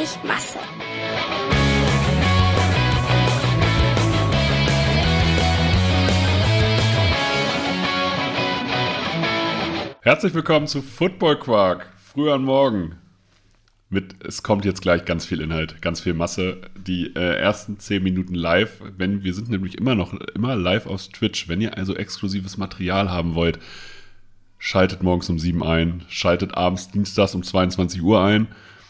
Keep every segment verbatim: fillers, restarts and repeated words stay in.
Masse. Herzlich willkommen zu Football Quark, früh am Morgen. Mit, es kommt jetzt gleich ganz viel Inhalt, ganz viel Masse. Die äh, ersten zehn Minuten live, wenn wir sind nämlich immer noch immer live auf Twitch. Wenn ihr also exklusives Material haben wollt, schaltet morgens um sieben ein, schaltet abends dienstags um zweiundzwanzig Uhr ein.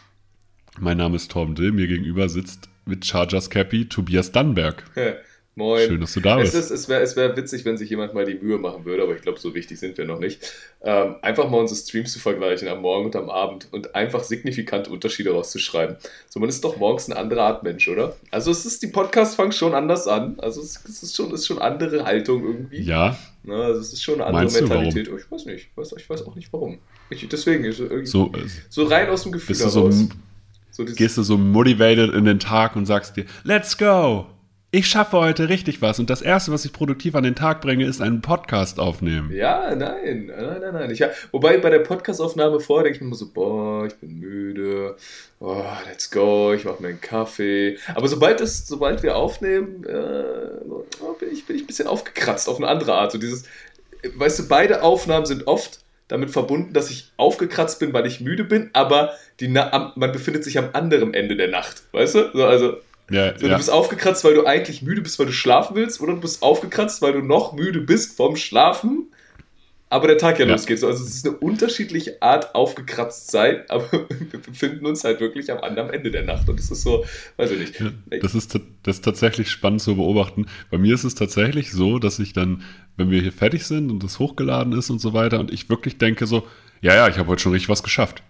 Mein Name ist Torben Dill, mir gegenüber sitzt mit Chargers Cappy Tobias Dannenberg. Moin. Schön, dass du da bist. Es, es wäre es wär witzig, wenn sich jemand mal die Mühe machen würde, aber ich glaube, so wichtig sind wir noch nicht. Ähm, einfach mal unsere Streams zu vergleichen am Morgen und am Abend und einfach signifikante Unterschiede rauszuschreiben. So, man ist doch morgens eine andere Art Mensch, oder? Also es ist, die Podcasts fangen schon anders an. Also es, es ist schon, ist schon andere Haltung irgendwie. Ja. Na, also es ist schon eine andere Meinst Mentalität. du, Oh, ich weiß nicht. Ich weiß, ich weiß auch nicht, warum. Ich, deswegen, ist irgendwie So, so rein aus dem Gefühl bist du so, heraus. So dieses- gehst du so motivated in den Tag und sagst dir, let's go! Ich schaffe heute richtig was und das Erste, was ich produktiv an den Tag bringe, ist einen Podcast aufnehmen. Ja, nein, nein, nein, nein. Ich, wobei bei der Podcastaufnahme vorher denke ich mir immer so, boah, ich bin müde, oh, let's go, ich mache mir einen Kaffee. Aber sobald, es, sobald wir aufnehmen, äh, bin, ich, bin ich ein bisschen aufgekratzt auf eine andere Art. So dieses, weißt du, beide Aufnahmen sind oft damit verbunden, dass ich aufgekratzt bin, weil ich müde bin, aber die, man befindet sich am anderen Ende der Nacht, weißt du? So, also... Ja, So, ja. Du bist aufgekratzt, weil du eigentlich müde bist, weil du schlafen willst, oder du bist aufgekratzt, weil du noch müde bist vom Schlafen, aber der Tag ja, Ja. losgeht. So, also es ist eine unterschiedliche Art aufgekratzt sein, aber wir befinden uns halt wirklich am anderen Ende der Nacht. Und das ist so, weiß ich nicht. Ja, das ist, ta- das ist tatsächlich spannend zu beobachten. Bei mir ist es tatsächlich so, dass ich dann, wenn wir hier fertig sind und das hochgeladen ist und so weiter, und ich wirklich denke so, ja, ja, ich habe heute schon richtig was geschafft.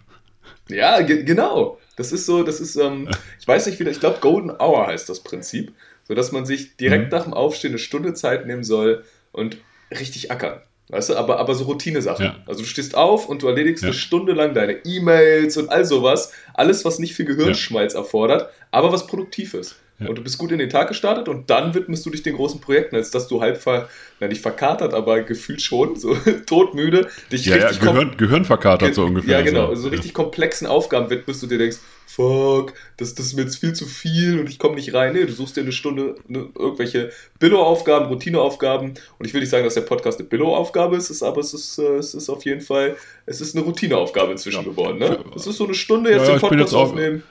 Ja, ge- genau. Das ist so, das ist, ähm, ich weiß nicht wieder, ich glaube Golden Hour heißt das Prinzip, so dass man sich direkt Mhm. nach dem Aufstehen eine Stunde Zeit nehmen soll und richtig ackern. Weißt du, aber, aber so Routine-Sachen. Ja. Also du stehst auf und du erledigst Ja. eine Stunde lang deine E-Mails und all sowas. Alles, was nicht viel Gehirnschmalz erfordert, aber was produktiv ist. Ja. Und du bist gut in den Tag gestartet und dann widmest du dich den großen Projekten, als dass du halb ver, na nicht verkatert, aber gefühlt schon, so todmüde, dich Ja, ja, richtig kom- Gehirn, Gehirn verkatert so ungefähr. ja, genau. So. Also so richtig komplexen Aufgaben widmest du dir denkst, fuck, das, das ist mir jetzt viel zu viel und ich komme nicht rein. Nee, du suchst dir eine Stunde ne, irgendwelche Billo-Aufgaben, Routine-Aufgaben. Und ich will nicht sagen, dass der Podcast eine Billo-Aufgabe ist, ist, aber es ist, äh, es ist auf jeden Fall, es ist eine Routine-Aufgabe inzwischen Ja. geworden. Ne? Es ist so eine Stunde jetzt Ja, ja, den ich bin Podcast jetzt auch- aufnehmen.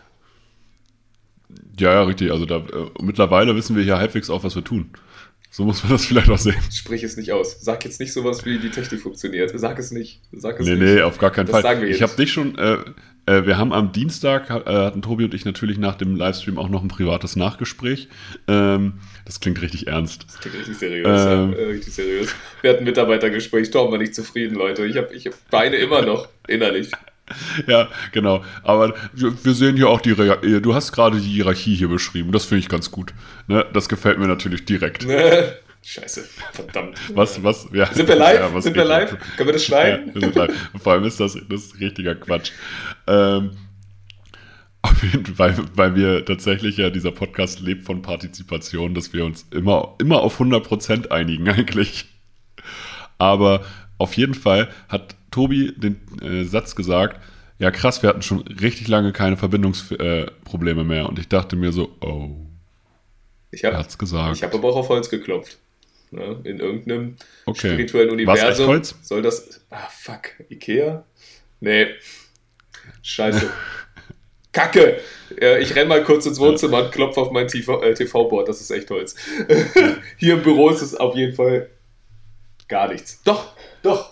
Ja, ja, richtig. Also da, äh, mittlerweile wissen wir hier halbwegs auch, was wir tun. So muss man das vielleicht auch sehen. Sprich es nicht aus. Sag jetzt nicht sowas, wie die Technik funktioniert. Sag es nicht. Sag es Nee, nicht. nee, auf gar keinen Das Fall. sagen wir Ich jetzt. habe dich schon, äh, äh, wir haben am Dienstag, äh, hatten Tobi und ich natürlich nach dem Livestream auch noch ein privates Nachgespräch. Ähm, das klingt richtig ernst. Das klingt richtig seriös. Ähm. ja, äh, richtig seriös. Wir hatten ein Mitarbeitergespräch. Torben war nicht zufrieden, Leute. Ich habe ich hab Beine immer noch innerlich. Ja, genau. Aber wir sehen hier auch die, Re- du hast gerade die Hierarchie hier beschrieben. Das finde ich ganz gut. Ne? Das gefällt mir natürlich direkt. Scheiße, verdammt. Was, was, ja. Sind wir live? Ja, was Sind wir geht live? denn? Können wir das Ja, schneiden? wir sind live. Vor allem ist das, das ist richtiger Quatsch. Ähm, auf jeden Fall, weil wir tatsächlich ja, dieser Podcast lebt von Partizipation, dass wir uns immer, immer auf hundert Prozent einigen eigentlich. Aber auf jeden Fall hat Tobi den äh, Satz gesagt, ja krass, wir hatten schon richtig lange keine Verbindungsprobleme äh, Probleme mehr. Und ich dachte mir so, oh, Ich er habe hat's gesagt. ich hab aber auch auf Holz geklopft. Ne? In irgendeinem Okay. spirituellen War's echt Universum. Holz? Soll das. Ah, fuck. Ikea? Nee. Scheiße. Kacke! Ja, ich renn mal kurz ins Wohnzimmer und klopfe auf mein T V-Board. Das ist echt Holz. Hier im Büro ist es auf jeden Fall gar nichts. Doch, doch.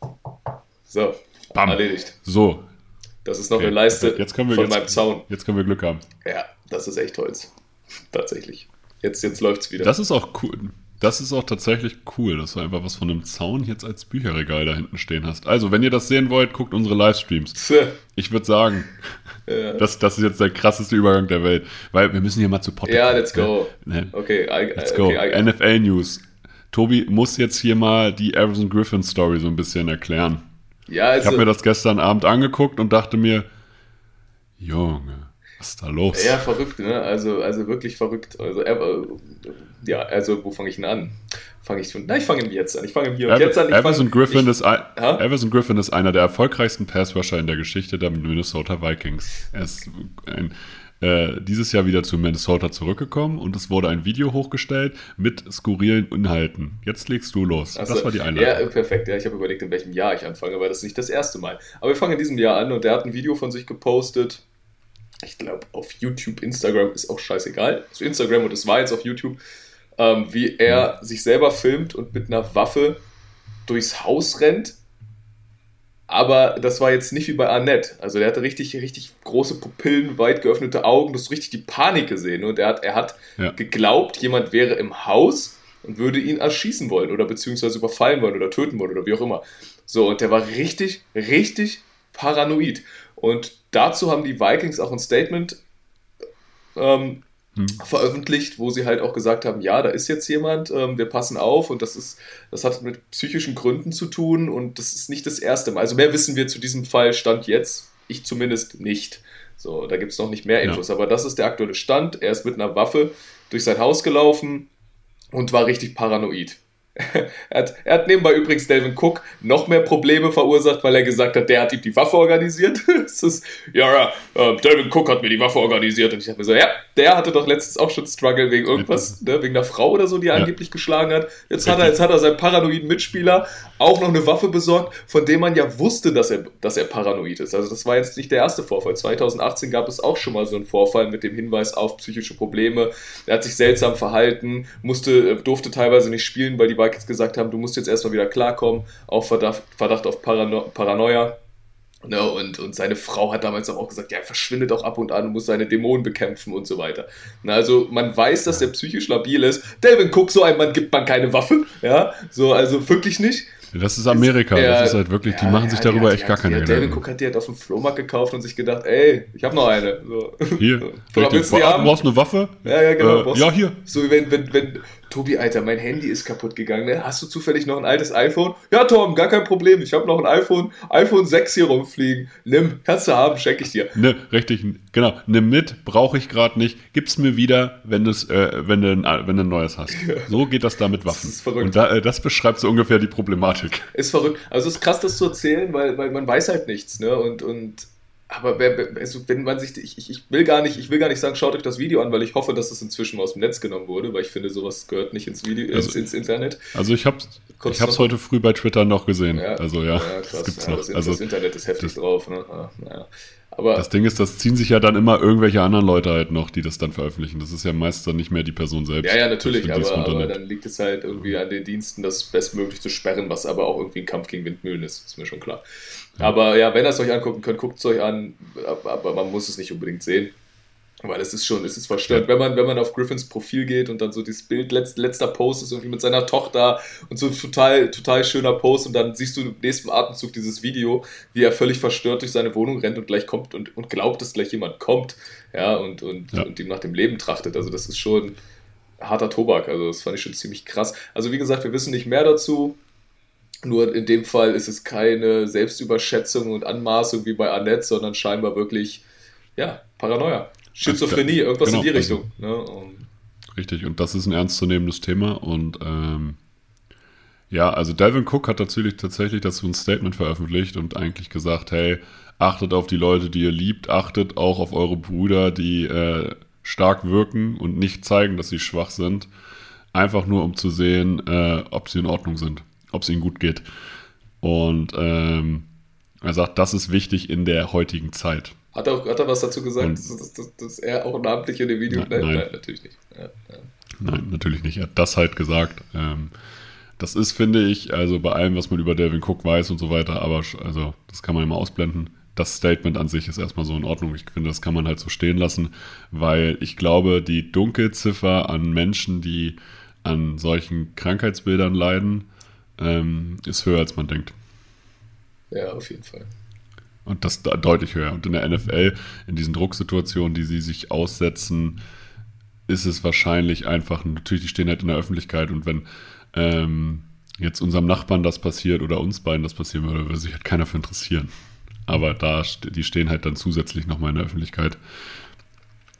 So, Bam. erledigt. So, Das ist noch okay. eine Leiste Jetzt können wir von jetzt, meinem Zaun. Jetzt können wir Glück haben. Ja, das ist echt Holz. Tatsächlich. Jetzt, jetzt läuft's wieder. Das ist auch cool. Das ist auch tatsächlich cool, dass du einfach was von einem Zaun jetzt als Bücherregal da hinten stehen hast. Also, wenn ihr das sehen wollt, guckt unsere Livestreams. Tja, Ich würde sagen, ja. das, das ist jetzt der krasseste Übergang der Welt. Weil wir müssen hier mal zu Potte Ja, kommen, let's go. Ne? Okay, I, Let's okay, go. I, N F L News. Tobi muss jetzt hier mal die Everson Griffin Story so ein bisschen erklären. ja, Ich habe also, mir das gestern Abend angeguckt und dachte mir, Junge, Was ist da los? Ja, verrückt, ne? Also, also wirklich verrückt. Also, er, äh, ja, also, wo fange ich denn an? Fange ich von. Na, ich fange im Jetzt an. Ich fange im Hier und Jetzt an. Ich Everson, fang, Griffin ich, ist ein, ha? Everson Griffin ist einer der erfolgreichsten Passrusher in der Geschichte der Minnesota Vikings. Er ist ein, äh, dieses Jahr wieder zu Minnesota zurückgekommen und es wurde ein Video hochgestellt mit skurrilen Inhalten. Jetzt legst du los. Also, das war die Einleitung. Ja, perfekt. Ja, ich habe überlegt, in welchem Jahr ich anfange, weil das ist nicht das erste Mal. Aber wir fangen in diesem Jahr an und er hat ein Video von sich gepostet. Ich glaube, auf YouTube, Instagram ist auch scheißegal. Also Instagram und es war jetzt auf YouTube, ähm, wie er sich selber filmt und mit einer Waffe durchs Haus rennt. Aber das war jetzt nicht wie bei Annette. Also der hatte richtig, richtig große Pupillen, weit geöffnete Augen, du hast richtig die Panik gesehen. Und er hat, er hat Ja. geglaubt, jemand wäre im Haus und würde ihn erschießen wollen oder beziehungsweise überfallen wollen oder töten wollen oder wie auch immer. So, und der war richtig, richtig paranoid. Und dazu haben die Vikings auch ein Statement ähm, Hm. veröffentlicht, wo sie halt auch gesagt haben, ja, da ist jetzt jemand, ähm, wir passen auf und das ist, das hat mit psychischen Gründen zu tun und das ist nicht das erste Mal. Also mehr wissen wir zu diesem Fall Stand jetzt, ich zumindest nicht. So, da gibt es noch nicht mehr Infos, Ja. aber das ist der aktuelle Stand. Er ist mit einer Waffe durch sein Haus gelaufen und war richtig paranoid. Er hat, er hat nebenbei übrigens Dalvin Cook noch mehr Probleme verursacht, weil er gesagt hat, der hat ihm die Waffe organisiert. Es ist, ja, ja, äh, Dalvin Cook hat mir die Waffe organisiert. Und ich dachte mir so, ja, der hatte doch letztens auch schon Struggle wegen irgendwas, ne, wegen einer Frau oder so, die er Ja. angeblich geschlagen hat. Jetzt hat er, jetzt hat er seinem paranoiden Mitspieler auch noch eine Waffe besorgt, von dem man ja wusste, dass er, dass er paranoid ist. Also das war jetzt nicht der erste Vorfall. zwanzig achtzehn gab es auch schon mal so einen Vorfall mit dem Hinweis auf psychische Probleme. Er hat sich seltsam verhalten, musste, durfte teilweise nicht spielen, weil die Vikings gesagt haben, du musst jetzt erstmal wieder klarkommen, auf Verdacht, Verdacht auf Parano- Paranoia. Ne, und, und seine Frau hat damals auch gesagt, ja, er verschwindet auch ab und an, muss seine Dämonen bekämpfen und so weiter. Na, also man weiß, dass er psychisch labil ist. Dalvin Cook, so ein Mann gibt man keine Waffe. Ja, so, also wirklich nicht. Das ist Amerika. Ja, das ist halt wirklich, die ja, machen sich ja, darüber die echt hat- gar die keine hat- Dalvin Gedanken. Cook hat die halt auf dem Flohmarkt gekauft und sich gedacht, ey, ich habe noch eine. So. Hier, So, richtig. willst du die Du haben? brauchst eine Waffe? Ja, ja, genau. Äh, brauchst- ja, hier. So wie wenn, wenn, wenn, Tobi, Alter, mein Handy ist kaputt gegangen. Ne? Hast du zufällig noch ein altes iPhone? Ja, Tom, gar kein Problem. Ich habe noch ein iPhone, iPhone sechs hier rumfliegen. Nimm, kannst du haben, schenke ich dir. Ne, richtig, genau. Nimm mit, brauche ich gerade nicht. Gib's mir wieder, wenn, du's, äh, wenn, du ein, wenn du ein neues hast. So geht das da mit Waffen. ist verrückt. Und da, äh, das beschreibt so ungefähr die Problematik. Ist verrückt. Also es ist krass, das zu erzählen, weil, weil man weiß halt nichts, ne? Und, und aber wer, wer- also wenn man sich, ich, ich ich will gar nicht, ich will gar nicht sagen, schaut euch das Video an, weil ich hoffe, dass es inzwischen aus dem Netz genommen wurde, weil ich finde, sowas gehört nicht ins Video, Also- ins, ins Internet. Also ich hab's, Kurz ich hab's noch- heute früh bei Twitter noch gesehen. Ja, Also ja, krass. das gibt's Ja, noch. das, Also das Internet ist heftig das- drauf, ne? Ja, naja. Aber das Ding ist, das ziehen sich ja dann immer irgendwelche anderen Leute halt noch, die das dann veröffentlichen. Das ist ja meist dann nicht mehr die Person selbst. ja, ja, natürlich, die es aber, aber runternimmt. dann liegt es halt irgendwie an den Diensten, das bestmöglich zu sperren, was aber auch irgendwie ein Kampf gegen Windmühlen ist, ist mir schon klar. Ja. Aber ja, wenn ihr es euch angucken könnt, guckt es euch an, aber, aber man muss es nicht unbedingt sehen. Weil es ist schon, es ist verstörend, wenn man, wenn man auf Griffins Profil geht und dann so dieses Bild, letzt, letzter Post ist irgendwie mit seiner Tochter und so ein total, total schöner Post und dann siehst du im nächsten Atemzug dieses Video, wie er völlig verstört durch seine Wohnung rennt und gleich kommt und, und glaubt, dass gleich jemand kommt, ja, und, und, Ja. und ihm nach dem Leben trachtet. Also das ist schon harter Tobak, also das fand ich schon ziemlich krass. Also wie gesagt, wir wissen nicht mehr dazu. Nur in dem Fall ist es keine Selbstüberschätzung und Anmaßung wie bei Annette, sondern scheinbar wirklich, ja, Paranoia. Schizophrenie, irgendwas Genau, in die also- Richtung. Ne? Und Richtig, und das ist ein ernstzunehmendes Thema. Und ähm, ja, also Dalvin Cook hat natürlich tatsächlich dazu ein Statement veröffentlicht und eigentlich gesagt, hey, achtet auf die Leute, die ihr liebt, achtet auch auf eure Brüder, die äh, stark wirken und nicht zeigen, dass sie schwach sind. Einfach nur, um zu sehen, äh, ob sie in Ordnung sind, ob es ihnen gut geht. Und ähm, er sagt, das ist wichtig in der heutigen Zeit. hat er, hat er was dazu gesagt, Und- dass, dass, dass, dass er auch namentlich in dem Video Nein, nennt? nein. Nein, natürlich nicht. Ja, ja. Nein, natürlich nicht. Er hat das halt gesagt. Ähm, das ist, finde ich, also bei allem, was man über Dalvin Cook weiß und so weiter, aber sch- also das kann man immer ausblenden. Das Statement an sich ist erstmal so in Ordnung. Ich finde, das kann man halt so stehen lassen, weil ich glaube, die Dunkelziffer an Menschen, die an solchen Krankheitsbildern leiden, ähm, ist höher, als man denkt. Ja, auf jeden Fall. Und das da- deutlich höher. Und in der N F L, in diesen Drucksituationen, die sie sich aussetzen, ist es wahrscheinlich einfach, natürlich, die stehen halt in der Öffentlichkeit und wenn ähm, jetzt unserem Nachbarn das passiert oder uns beiden das passieren würde, würde sich halt keiner für interessieren. Aber da, st- die stehen halt dann zusätzlich nochmal in der Öffentlichkeit.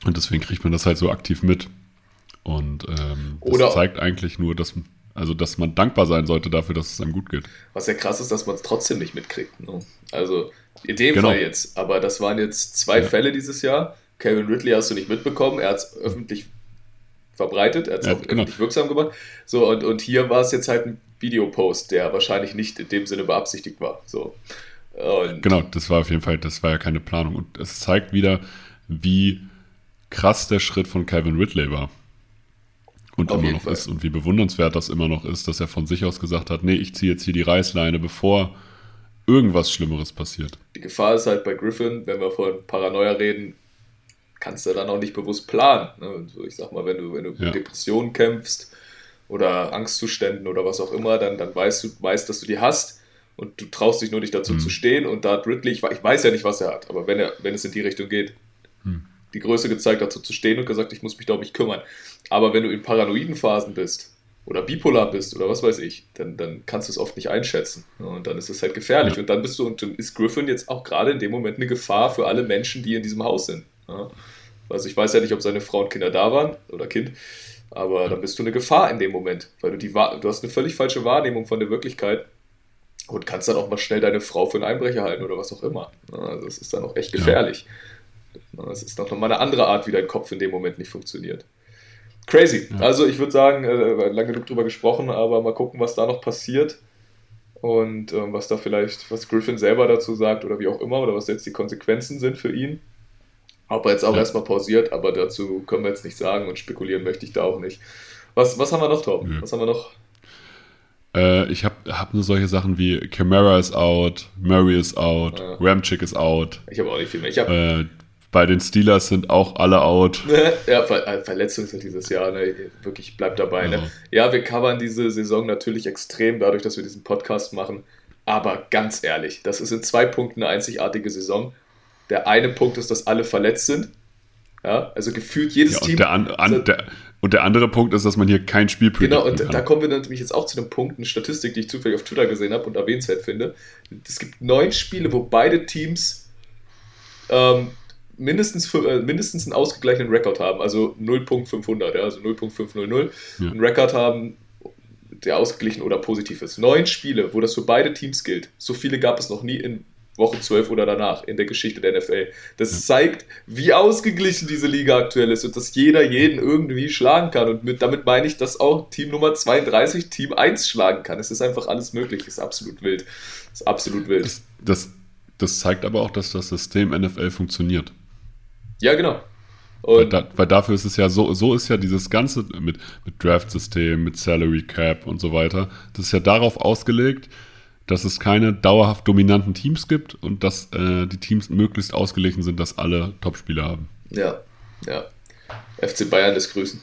Und deswegen kriegt man das halt so aktiv mit. Und ähm, das Oder- zeigt eigentlich nur, dass, also, dass man dankbar sein sollte dafür, dass es einem gut geht. Was ja krass ist, dass man es trotzdem nicht mitkriegt. Ne? Also in dem Genau. Fall jetzt. Aber das waren jetzt zwei Ja. Fälle dieses Jahr. Calvin Ridley hast du nicht mitbekommen. Er hat es öffentlich verbreitet. Er hat es Ja, auch genau. öffentlich wirksam gemacht. So, und, und hier war es jetzt halt ein Videopost, der wahrscheinlich nicht in dem Sinne beabsichtigt war. So. Und Genau, das war auf jeden Fall, das war ja keine Planung. Und es zeigt wieder, wie krass der Schritt von Calvin Ridley war. Und Auf immer jeden noch Fall. ist. Und wie bewundernswert das immer noch ist, dass er von sich aus gesagt hat, nee, ich ziehe jetzt hier die Reißleine, bevor irgendwas Schlimmeres passiert. Die Gefahr ist halt bei Griffin, wenn wir von Paranoia reden, kannst du dann auch nicht bewusst planen. Ne? Also ich sag mal, wenn du, wenn du Ja. mit Depressionen kämpfst oder Angstzuständen oder was auch immer, dann, dann weißt du, weißt, dass du die hast und du traust dich nur nicht dazu Hm. zu stehen. Und da hat Ridley, ich, ich weiß ja nicht, was er hat, aber wenn, er, wenn es in die Richtung geht, Hm. die Größe gezeigt, dazu zu stehen und gesagt, ich muss mich da um mich kümmern. Aber wenn du in paranoiden Phasen bist oder bipolar bist oder was weiß ich, dann, dann kannst du es oft nicht einschätzen. Ja, und dann ist es halt gefährlich. Ja. Und dann bist du, und dann ist Griffin jetzt auch gerade in dem Moment eine Gefahr für alle Menschen, die in diesem Haus sind. Ja. Also ich weiß ja nicht, ob seine Frau und Kinder da waren oder Kind, aber dann bist du eine Gefahr in dem Moment, weil du die Wahr- du hast eine völlig falsche Wahrnehmung von der Wirklichkeit und kannst dann auch mal schnell deine Frau für einen Einbrecher halten oder was auch immer. Ja, also das ist dann auch echt gefährlich. Ja, das ist noch mal eine andere Art, wie dein Kopf in dem Moment nicht funktioniert. Crazy. Ja. Also ich würde sagen, äh, lange genug drüber gesprochen, aber mal gucken, was da noch passiert und ähm, was da vielleicht, was Griffin selber dazu sagt oder wie auch immer oder was jetzt die Konsequenzen sind für ihn. Ob er jetzt auch Ja. erstmal pausiert, aber dazu können wir jetzt nicht sagen und spekulieren möchte ich da auch nicht. Was, was haben wir noch, Tom? Nö. Was haben wir noch? Äh, ich habe hab nur solche Sachen wie Kamara is out, Murray is out, Ja. Ramchick is out. Ich habe auch nicht viel mehr. Ich habe Äh, bei den Steelers sind auch alle out. ja, Ver äh, Verletzungen sind dieses Jahr, ne? Wirklich, bleibt dabei. Ne? Ja. Ja, wir covern diese Saison natürlich extrem dadurch, dass wir diesen Podcast machen. Aber ganz ehrlich, das ist in zwei Punkten eine einzigartige Saison. Der eine Punkt ist, dass alle verletzt sind. Ja, also gefühlt jedes Ja, Team. und, der an, an, der, und der andere Punkt ist, dass man hier kein Spiel Genau, und predikten da kann. kommen wir nämlich jetzt auch zu dem Punkt, eine Statistik, die ich zufällig auf Twitter gesehen habe und erwähnenswert finde. Es gibt neun Spiele, wo beide Teams ähm, mindestens, fü- äh, mindestens einen ausgeglichenen Rekord haben, also null Komma fünfhundert, ja, also null Komma fünfhundert, Ja. einen Rekord haben, der ausgeglichen oder positiv ist. Neun Spiele, wo das für beide Teams gilt. So viele gab es noch nie in Woche zwölf oder danach in der Geschichte der N F L. Das zeigt, wie ausgeglichen diese Liga aktuell ist und dass jeder jeden irgendwie schlagen kann. Und mit, damit meine ich, dass auch Team Nummer zweiunddreißig Team eins schlagen kann. Es ist einfach alles möglich. Es ist absolut wild. Es ist absolut wild. Das, das, das zeigt aber auch, dass das System N F L funktioniert. Ja, genau. Weil, Und da, weil dafür ist es ja so, so ist ja dieses Ganze mit, mit Draft-System, mit Salary Cap und so weiter, das ist ja darauf ausgelegt, dass es keine dauerhaft dominanten Teams gibt und dass äh, die Teams möglichst ausgeglichen sind, dass alle Topspieler haben. ja, ja. F C Bayern lässt grüßen.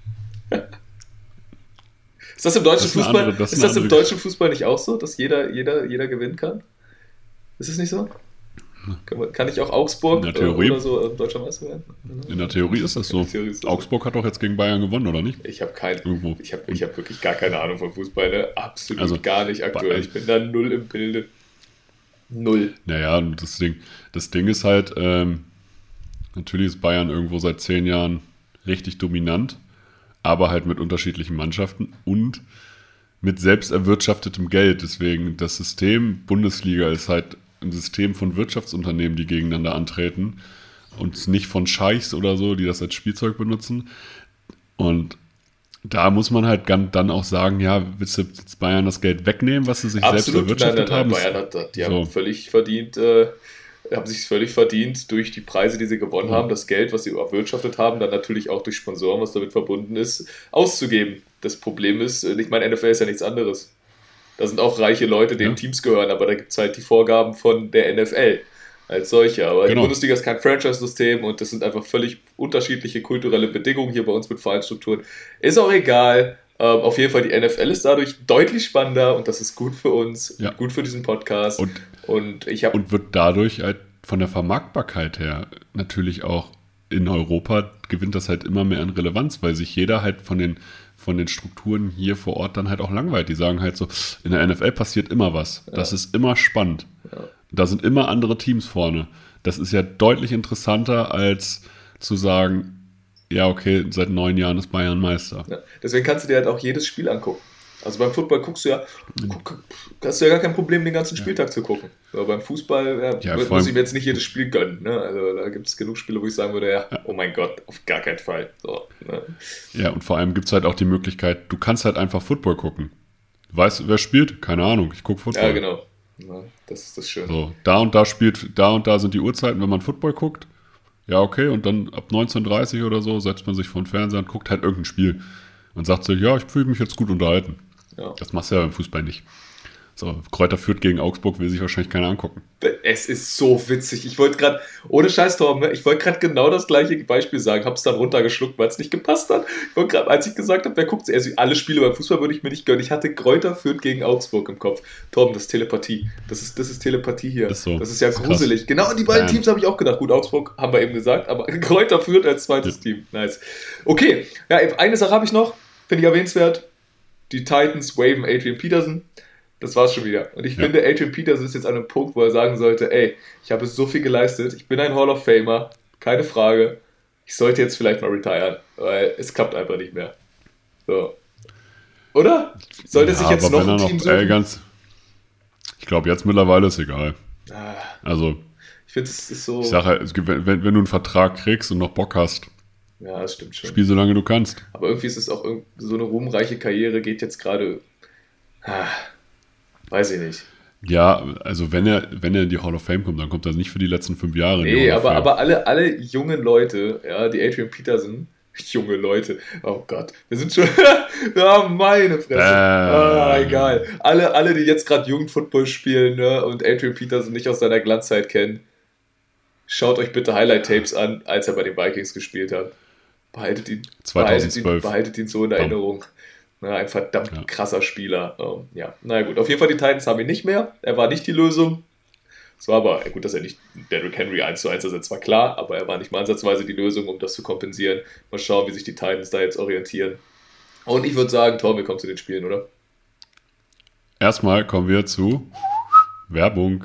Ist das im deutschen Das ist eine Fußball? andere- das ist ist eine das im andere deutschen Fußball nicht auch so, dass jeder, jeder, jeder gewinnen kann? Ist es nicht so? Kann, man, kann ich auch Augsburg In der Theorie. äh, oder so äh, deutscher Meister werden? In der Theorie ist das In so. der Theorie ist das so. Augsburg hat doch jetzt gegen Bayern gewonnen, oder nicht? Ich habe kein, Irgendwo. ich habe, ich habe wirklich gar keine Ahnung von Fußball, ne? Absolut Also, gar nicht aktuell. bei- Ich bin da null im Bilde. Null. Naja, und das Ding, das Ding ist halt, ähm, natürlich ist Bayern irgendwo seit zehn Jahren richtig dominant, aber halt mit unterschiedlichen Mannschaften und mit selbst erwirtschaftetem Geld. Deswegen das System Bundesliga ist halt ein System von Wirtschaftsunternehmen, die gegeneinander antreten und nicht von Scheichs oder so, die das als Spielzeug benutzen. Und da muss man halt gan- dann auch sagen, ja, willst du jetzt Bayern das Geld wegnehmen, was sie sich selbst Absolut. Nein, nein, erwirtschaftet nein. haben? Bayern hat, hat, die So. haben völlig verdient, äh, haben sich völlig verdient durch die Preise, die sie gewonnen Ja. haben, das Geld, was sie erwirtschaftet haben, dann natürlich auch durch Sponsoren, was damit verbunden ist, auszugeben. Das Problem ist, äh, ich meine, N F L ist ja nichts anderes. Da sind auch reiche Leute, denen Ja. Teams gehören, aber da gibt es halt die Vorgaben von der N F L als solche. Aber die Genau. Bundesliga ist kein Franchise-System und das sind einfach völlig unterschiedliche kulturelle Bedingungen hier bei uns mit Vereinsstrukturen. Ist auch egal. Ähm, auf jeden Fall, die N F L ist dadurch deutlich spannender und das ist gut für uns, Ja. gut für diesen Podcast. Und, Und ich habe und wird dadurch halt von der Vermarktbarkeit her natürlich auch in Europa gewinnt das halt immer mehr an Relevanz, weil sich jeder halt von den, von den Strukturen hier vor Ort dann halt auch langweilt. Die sagen halt so, in der N F L passiert immer was. Das ist immer spannend. Ja. Da sind immer andere Teams vorne. Das ist ja deutlich interessanter als zu sagen, ja, okay, seit neun Jahren ist Bayern Meister. Ja, deswegen kannst du dir halt auch jedes Spiel angucken. Also beim Football guckst du ja, guck, hast du ja gar kein Problem, den ganzen Spieltag ja. zu gucken. Aber beim Fußball ja, ja, muss ich mir jetzt nicht jedes Spiel gönnen. Ne? Also da gibt es genug Spiele, wo ich sagen würde, ja, ja, oh mein Gott, auf gar keinen Fall. So, ne? Ja, und vor allem gibt es halt auch die Möglichkeit, du kannst halt einfach Football gucken. Weißt du, wer spielt? Keine Ahnung, ich gucke Football. Ja, genau. Ja, das ist das Schöne. So, da und da spielt, da und da sind die Uhrzeiten, wenn man Football guckt. Ja, okay, und dann ab neunzehn Uhr dreißig oder so setzt man sich vor den Fernseher und guckt halt irgendein Spiel. Und sagt sich, ja, ich fühle mich jetzt gut unterhalten. Ja. Das machst du ja beim Fußball nicht. So, Kräuter Fürth gegen Augsburg will sich wahrscheinlich keiner angucken. Es ist so witzig. Ich wollte gerade, ohne Scheiß, Torben, ich wollte gerade genau das gleiche Beispiel sagen, habe es dann runtergeschluckt, weil es nicht gepasst hat. Ich wollte gerade, als ich gesagt habe, wer guckt, also alle Spiele beim Fußball würde ich mir nicht gönnen. Ich hatte Kräuter Fürth gegen Augsburg im Kopf. Torben, das ist Telepathie. Das ist, das ist Telepathie hier. Ist so. Das ist ja das ist gruselig. Krass. Genau, die beiden ähm. Teams habe ich auch gedacht. Gut, Augsburg haben wir eben gesagt, aber Kräuter Fürth als zweites ja. Team. Nice. Okay, ja, eine Sache habe ich noch, finde ich erwähnenswert. Die Titans waven Adrian Peterson. Das war's schon wieder. Und ich ja. finde, Adrian Peterson ist jetzt an einem Punkt, wo er sagen sollte, ey, ich habe so viel geleistet, ich bin ein Hall of Famer, keine Frage. Ich sollte jetzt vielleicht mal retiren, weil es klappt einfach nicht mehr. So. Oder? Sollte ja, sich jetzt noch ein noch, Team suchen? Ey, ganz, ich glaube, jetzt mittlerweile ist egal. Ah, also, ich finde, es ist so... Ich sage, wenn, wenn du einen Vertrag kriegst und noch Bock hast, ja, das stimmt schon. Spiel so lange du kannst. Aber irgendwie ist es auch so eine ruhmreiche Karriere, geht jetzt gerade... Ah, weiß ich nicht. Ja, also wenn er, wenn er in die Hall of Fame kommt, dann kommt er nicht für die letzten fünf Jahre. Nee, aber, aber alle, alle jungen Leute, ja, die Adrian Peterson, junge Leute, oh Gott, wir sind schon, ja, meine Fresse, äh, ah, egal. Alle, alle, die jetzt gerade Jugendfootball spielen, ne, und Adrian Peterson nicht aus seiner Glanzzeit kennen, schaut euch bitte Highlight-Tapes an, als er bei den Vikings gespielt hat. Behaltet ihn, behaltet ihn, behaltet ihn so in Erinnerung. Na, ein verdammt ja. krasser Spieler. Um, ja, naja gut. Auf jeden Fall, die Titans haben ihn nicht mehr. Er war nicht die Lösung. Es war aber, gut, dass er nicht Derrick Henry eins zu eins ersetzt, war klar, aber er war nicht mal ansatzweise die Lösung, um das zu kompensieren. Mal schauen, wie sich die Titans da jetzt orientieren. Und ich würde sagen, Tom, wir kommen zu den Spielen, oder? Erstmal kommen wir zu Werbung.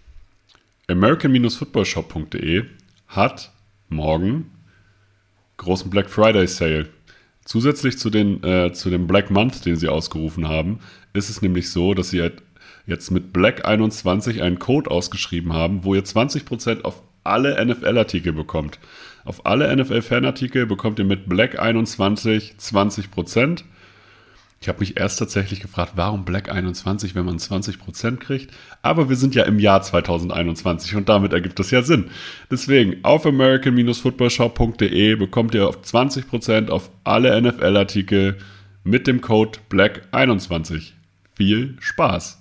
American Football Shop punkt de hat morgen großen Black Friday Sale. Zusätzlich zu, den, äh, zu dem Black Month, den sie ausgerufen haben, ist es nämlich so, dass sie halt jetzt mit Black einundzwanzig einen Code ausgeschrieben haben, wo ihr zwanzig Prozent auf alle N F L-Artikel bekommt. Auf alle N F L-Fanartikel bekommt ihr mit Black einundzwanzig zwanzig Prozent. Ich habe mich erst tatsächlich gefragt, warum Black einundzwanzig, wenn man zwanzig Prozent kriegt? Aber wir sind ja im Jahr zwanzig einundzwanzig und damit ergibt das ja Sinn. Deswegen, auf American Football Shop punkt de bekommt ihr auf zwanzig Prozent auf alle N F L-Artikel mit dem Code Black einundzwanzig. Viel Spaß!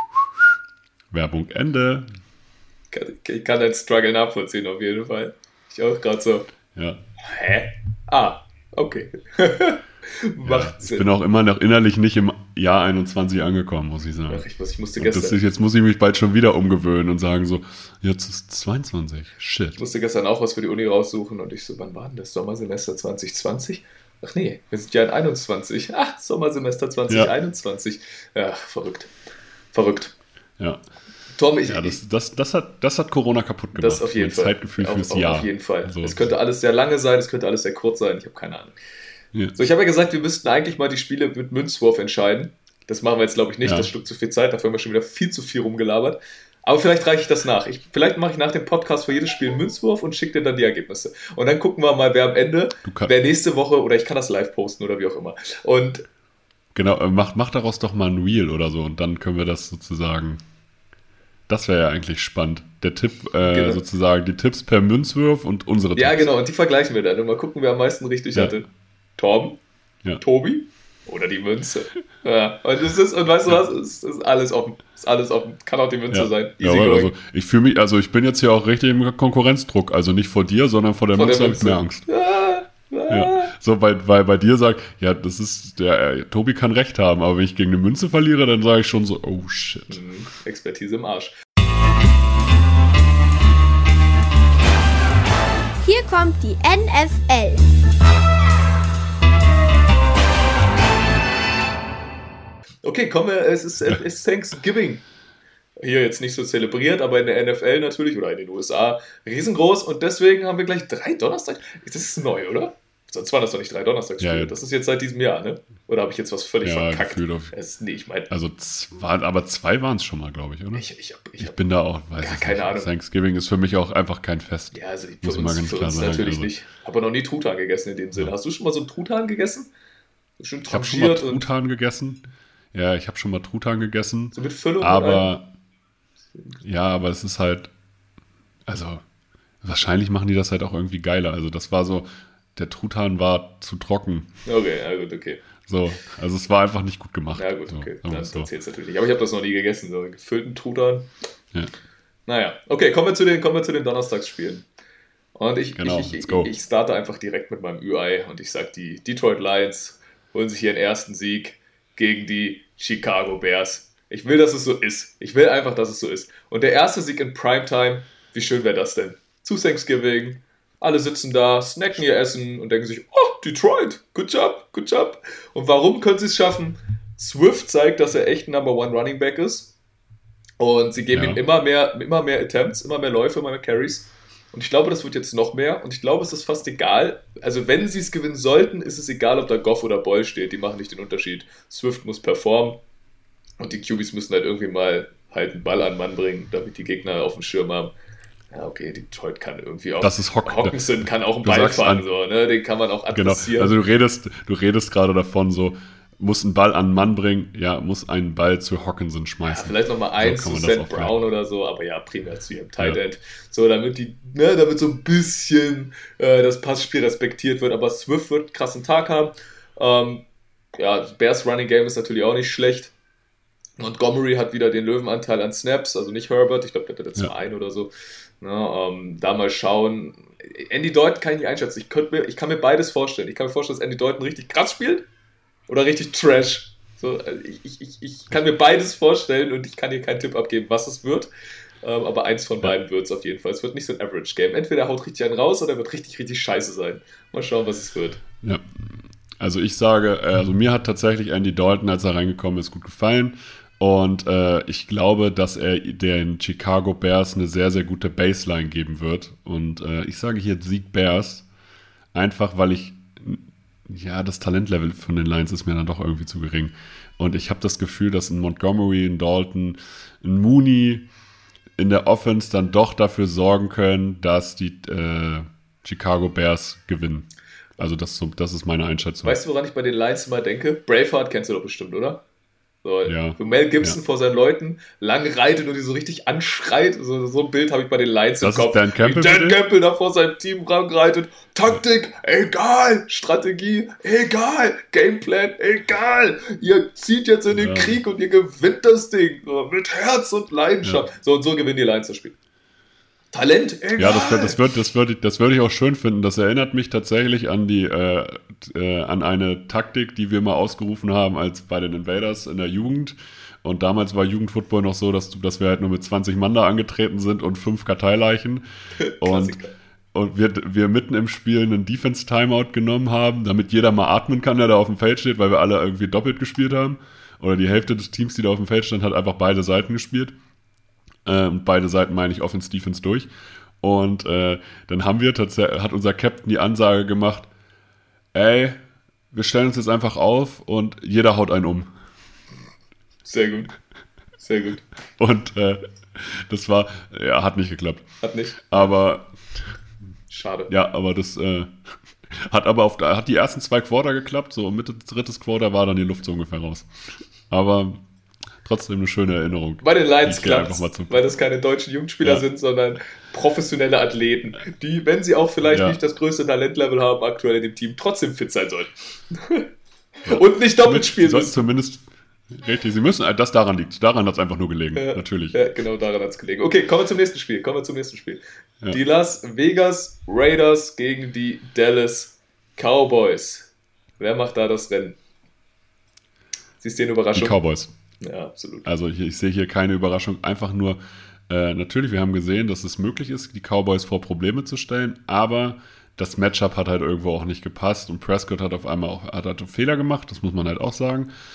Werbung Ende. Ich kann dein Struggle nachvollziehen, auf jeden Fall. Ich auch gerade so. Ja. Hä? Ah, okay. Macht ja, Sinn. Ich bin auch immer noch innerlich nicht im Jahr einundzwanzig angekommen, muss ich sagen. Ach, ich, muss, ich musste gestern... Das ist, jetzt muss ich mich bald schon wieder umgewöhnen und sagen so, jetzt ist zweiundzwanzig. Shit. Ich musste gestern auch was für die Uni raussuchen und ich so, wann war denn das? Sommersemester zwanzig zwanzig? Ach nee, wir sind ja in einundzwanzig. Ach, Sommersemester zwanzig einundzwanzig. Ja, ja verrückt. Verrückt. Ja. Tom, ich, ja, das, das, das, hat, das hat Corona kaputt gemacht. Das auf jeden mein Fall. Zeitgefühl fürs auf, Jahr. Auf jeden Fall. Also, es könnte alles sehr lange sein, es könnte alles sehr kurz sein, ich habe keine Ahnung. Ja. So, ich habe ja gesagt, wir müssten eigentlich mal die Spiele mit Münzwurf entscheiden. Das machen wir jetzt, glaube ich, nicht. Ja. Das schluckt zu viel Zeit, dafür haben wir schon wieder viel zu viel rumgelabert. Aber vielleicht reiche ich das nach. Ich, vielleicht mache ich nach dem Podcast für jedes Spiel einen Münzwurf und schicke dir dann die Ergebnisse. Und dann gucken wir mal, wer am Ende, wer nächste Woche, oder ich kann das live posten oder wie auch immer. Und genau, mach, mach daraus doch mal ein Reel oder so und dann können wir das sozusagen... Das wäre ja eigentlich spannend. Der Tipp, äh, genau. sozusagen, die Tipps per Münzwurf und unsere Tipps. Ja, genau, und die vergleichen wir dann. Und mal gucken, wer am meisten richtig ja. hatte. Torben? Ja. Tobi? Oder die Münze? Ja, und, es ist, und weißt du was? Es ist alles offen. Es ist alles offen. Kann auch die Münze ja. sein. Easy ja, also ich fühle mich, also ich bin jetzt hier auch richtig im Konkurrenzdruck. Also nicht vor dir, sondern vor der vor Münze habe ich mehr Angst. Ja. Ja. So, weil, weil bei dir sagt, ja, das ist, der äh, Tobi kann recht haben, aber wenn ich gegen eine Münze verliere, dann sage ich schon so, oh shit. Mhm. Expertise im Arsch. Hier kommt die N F L. Okay, kommen wir, es ist, es ist Thanksgiving. hier jetzt nicht so zelebriert, aber in der N F L natürlich oder in den U S A riesengroß und deswegen haben wir gleich drei Donnerstags. Das ist neu, oder? Sonst waren das doch nicht drei Donnerstagsspiele. Ja, ja. Das ist jetzt seit diesem Jahr, ne? Oder habe ich jetzt was völlig ja, verkackt? Auf, das, nee, ich mein, also zwei, aber zwei waren es schon mal, glaube ich, oder? Ich, ich, hab, ich, ich hab, bin da auch, weiß gar keine nicht. Ahnung. Thanksgiving ist für mich auch einfach kein Fest. Ja, also für muss uns, mal ganz für klar uns sagen. natürlich also. nicht. Habe noch nie Truthahn gegessen in dem Sinne. Ja. Hast du schon mal so einen Truthahn gegessen? Schön ich habe schon mal Truthahn gegessen. Ja, ich habe schon mal Truthahn gegessen. So mit Füllung? Aber ja, aber es ist halt, also wahrscheinlich machen die das halt auch irgendwie geiler. Also das war so, der Truthahn war zu trocken. Okay, ja gut, okay. So, also es war einfach nicht gut gemacht. Ja gut, okay, so, das so. erzählt es natürlich nicht. Aber ich habe das noch nie gegessen, so einen gefüllten Truthahn. Ja. Naja, okay, kommen wir zu den, kommen wir zu den Donnerstagsspielen. Und ich, genau, ich, ich, ich starte einfach direkt mit meinem Ü Ei und ich sage, die Detroit Lions holen sich ihren ersten Sieg gegen die Chicago Bears. Ich will, dass es so ist. Ich will einfach, dass es so ist. Und der erste Sieg in Primetime, wie schön wäre das denn? Zu Thanksgiving, alle sitzen da, snacken ihr Essen und denken sich, oh, Detroit, good job, good job. Und warum können sie es schaffen? Swift zeigt, dass er echt ein Number One Running Back ist. Und sie geben ja. ihm immer mehr, immer mehr Attempts, immer mehr Läufe, immer mehr Carries. Und ich glaube, das wird jetzt noch mehr. Und ich glaube, es ist fast egal. Also wenn sie es gewinnen sollten, ist es egal, ob da Goff oder Boyle steht. Die machen nicht den Unterschied. Swift muss performen. Und die Q Bs müssen halt irgendwie mal halt einen Ball an den Mann bringen, damit die Gegner auf dem Schirm haben. Ja, okay, Detroit kann irgendwie auch. Das ist Hock- Hockenson kann auch einen Ball fahren, so, ne? Den kann man auch adressieren. Genau, also du redest, du redest gerade davon, so, muss einen Ball an den Mann bringen, ja, muss einen Ball zu Hockenson schmeißen. Ja, vielleicht nochmal eins so zu Seth Brown oder so, aber ja, primär zu ihrem Tight End. Ja. So, damit die, ne, damit so ein bisschen äh, das Passspiel respektiert wird, aber Swift wird einen krassen Tag haben. Ähm, ja, Bears Running Game ist natürlich auch nicht schlecht. Montgomery hat wieder den Löwenanteil an Snaps, also nicht Herbert, ich glaube, der hat jetzt ja. mal ein oder so. Na, ähm, da mal schauen. Andy Dalton kann ich nicht einschätzen. Ich, mir, ich kann mir beides vorstellen. Ich kann mir vorstellen, dass Andy Dalton richtig krass spielt oder richtig Trash. So, ich, ich, ich kann mir beides vorstellen und ich kann hier keinen Tipp abgeben, was es wird. Ähm, aber eins von beiden wird es auf jeden Fall. Es wird nicht so ein Average-Game. Entweder er haut richtig einen raus oder er wird richtig, richtig scheiße sein. Mal schauen, was es wird. Ja. Also ich sage, also mir hat tatsächlich Andy Dalton, als er reingekommen ist, gut gefallen. Und äh, ich glaube, dass er den Chicago Bears eine sehr, sehr gute Baseline geben wird. Und äh, ich sage hier Sieg Bears, einfach weil ich, ja, das Talentlevel von den Lions ist mir dann doch irgendwie zu gering. Und ich habe das Gefühl, dass ein Montgomery, ein Dalton, ein Mooney in der Offense dann doch dafür sorgen können, dass die äh, Chicago Bears gewinnen. Also das, das ist meine Einschätzung. Weißt du, woran ich bei den Lions immer denke? Braveheart kennst du doch bestimmt, oder? So, ja. so Mel Gibson ja. vor seinen Leuten lang reitet und die so richtig anschreit. So, so ein Bild habe ich bei den Lions das im Kopf. Ist Dan Campbell, Wie Dan Campbell da vor seinem Team ranreitet. Taktik, egal. Strategie, egal. Gameplan, egal. Ihr zieht jetzt in den ja. Krieg und ihr gewinnt das Ding. So, mit Herz und Leidenschaft. Ja. So und so gewinnen die Lions das Spiel. Talent, egal. Ja, das, das, wird, das, würde, das würde ich auch schön finden. Das erinnert mich tatsächlich an die äh, äh, an eine Taktik, die wir mal ausgerufen haben als bei den Invaders in der Jugend. Und damals war Jugendfootball noch so, dass, du, dass wir halt nur mit zwanzig Mann da angetreten sind und fünf Karteileichen. und und wir, wir mitten im Spiel einen Defense-Timeout genommen haben, damit jeder mal atmen kann, der da auf dem Feld steht, weil wir alle irgendwie doppelt gespielt haben. Oder die Hälfte des Teams, die da auf dem Feld stand, hat einfach beide Seiten gespielt. Und äh, beide Seiten meine ich Offense, Defense durch. Und äh, dann haben wir tatsächlich, hat unser Captain die Ansage gemacht, ey, wir stellen uns jetzt einfach auf und jeder haut einen um. Sehr gut. Sehr gut. Und äh, das war, ja, hat nicht geklappt. Hat nicht. Aber schade. Ja, aber das äh, hat aber auf hat die ersten zwei Quarter geklappt, so Mitte drittes Quarter war dann die Luft so ungefähr raus. Aber trotzdem eine schöne Erinnerung. Bei den Lions klappt es, weil das keine deutschen Jugendspieler ja. sind, sondern professionelle Athleten, die, wenn sie auch vielleicht ja. nicht das größte Talentlevel haben aktuell in dem Team, trotzdem fit sein sollten. Ja. Und nicht doppelt spielen müssen. Zumindest, richtig, sie müssen, das daran liegt. Daran hat es einfach nur gelegen, ja. natürlich. Ja, genau, daran hat es gelegen. Okay, kommen wir zum nächsten Spiel. Kommen wir zum nächsten Spiel. Ja. Die Las Vegas Raiders gegen die Dallas Cowboys. Wer macht da das Rennen? Siehst du eine Überraschung? Die Cowboys. Ja, absolut. Also ich, ich sehe hier keine Überraschung. Einfach nur, äh, natürlich, wir haben gesehen, dass es möglich ist, die Cowboys vor Probleme zu stellen, aber das Matchup hat halt irgendwo auch nicht gepasst und Prescott hat auf einmal auch hat halt Fehler gemacht, das muss man halt auch sagen.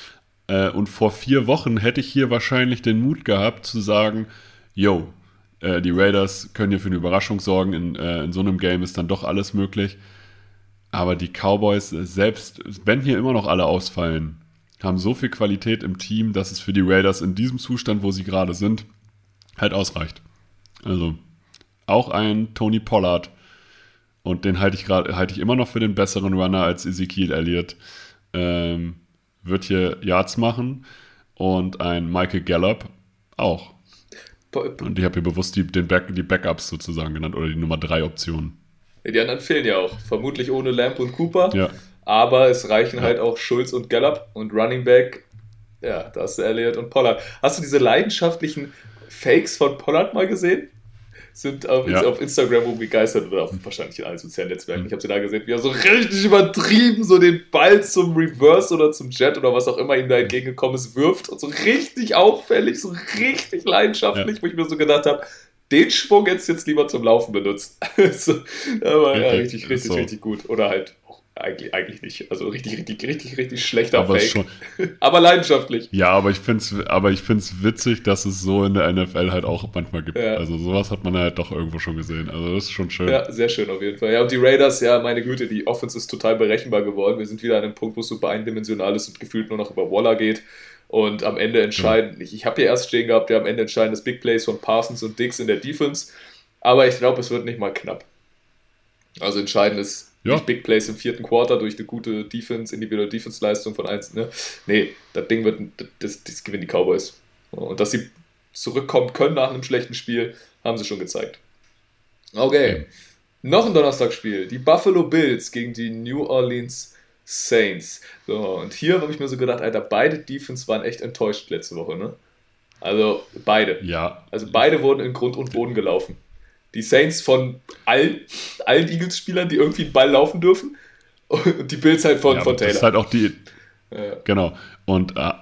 Äh, und vor vier Wochen hätte ich hier wahrscheinlich den Mut gehabt zu sagen, yo, äh, die Raiders können hier für eine Überraschung sorgen. In, äh, in so einem Game ist dann doch alles möglich. Aber die Cowboys, selbst wenn hier immer noch alle ausfallen, haben so viel Qualität im Team, dass es für die Raiders in diesem Zustand, wo sie gerade sind, halt ausreicht. Also auch ein Tony Pollard, und den halte ich gerade halte ich immer noch für den besseren Runner als Ezekiel Elliott, ähm, wird hier Yards machen, und ein Michael Gallup auch. Und ich habe hier bewusst die, den Back, die Backups sozusagen genannt, oder die Nummer drei Optionen. Die anderen fehlen ja auch. Vermutlich ohne Lamb und Cooper. Ja. Aber es reichen ja. halt auch Schulz und Gallup und Running Back. Ja, da hast du Elliott und Pollard. Hast du diese leidenschaftlichen Fakes von Pollard mal gesehen? Sind auf, ja. auf Instagram rumgegeistert oder auf, wahrscheinlich in allen sozialen Netzwerken. Ich habe sie da gesehen, wie er so richtig übertrieben so den Ball zum Reverse oder zum Jet oder was auch immer ihm da entgegengekommen ist, wirft. Und so richtig auffällig, so richtig leidenschaftlich, ja. wo ich mir so gedacht habe, den Schwung jetzt jetzt lieber zum Laufen benutzt. so, aber ja, richtig, richtig, so. richtig gut. Oder halt auch eigentlich, eigentlich nicht. Also richtig, richtig, richtig, richtig schlechter aber Fake. Schon, aber leidenschaftlich. Ja, aber ich finde es aber ich find's witzig, dass es so in der N F L halt auch manchmal gibt. Ja. Also sowas hat man halt doch irgendwo schon gesehen. Also das ist schon schön. Ja, sehr schön auf jeden Fall. Ja, und die Raiders, ja, meine Güte, die Offense ist total berechenbar geworden. Wir sind wieder an einem Punkt, wo es super eindimensional ist und gefühlt nur noch über Waller geht. Und am Ende entscheiden, ja. ich, ich habe hier erst stehen gehabt, der am Ende entscheiden das Big Plays von Parsons und Diggs in der Defense, aber ich glaube, es wird nicht mal knapp. Also entscheidend ist ja. nicht Big Plays im vierten Quarter durch eine gute Defense, individuelle Defense-Leistung von eins, ne? Nee, das Ding wird, das, das gewinnen die Cowboys. Und dass sie zurückkommen können nach einem schlechten Spiel, haben sie schon gezeigt. Okay, ja. noch ein Donnerstagsspiel, die Buffalo Bills gegen die New Orleans Saints. So, und hier habe ich mir so gedacht, Alter, beide Defense waren echt enttäuscht letzte Woche, ne? Also beide. Ja. Also beide wurden in Grund und Boden gelaufen. Die Saints von allen, allen Eagles-Spielern, die irgendwie einen Ball laufen dürfen, und die Bills halt von, ja, von Taylor. Das ist halt auch die. Ja. Genau. Und äh,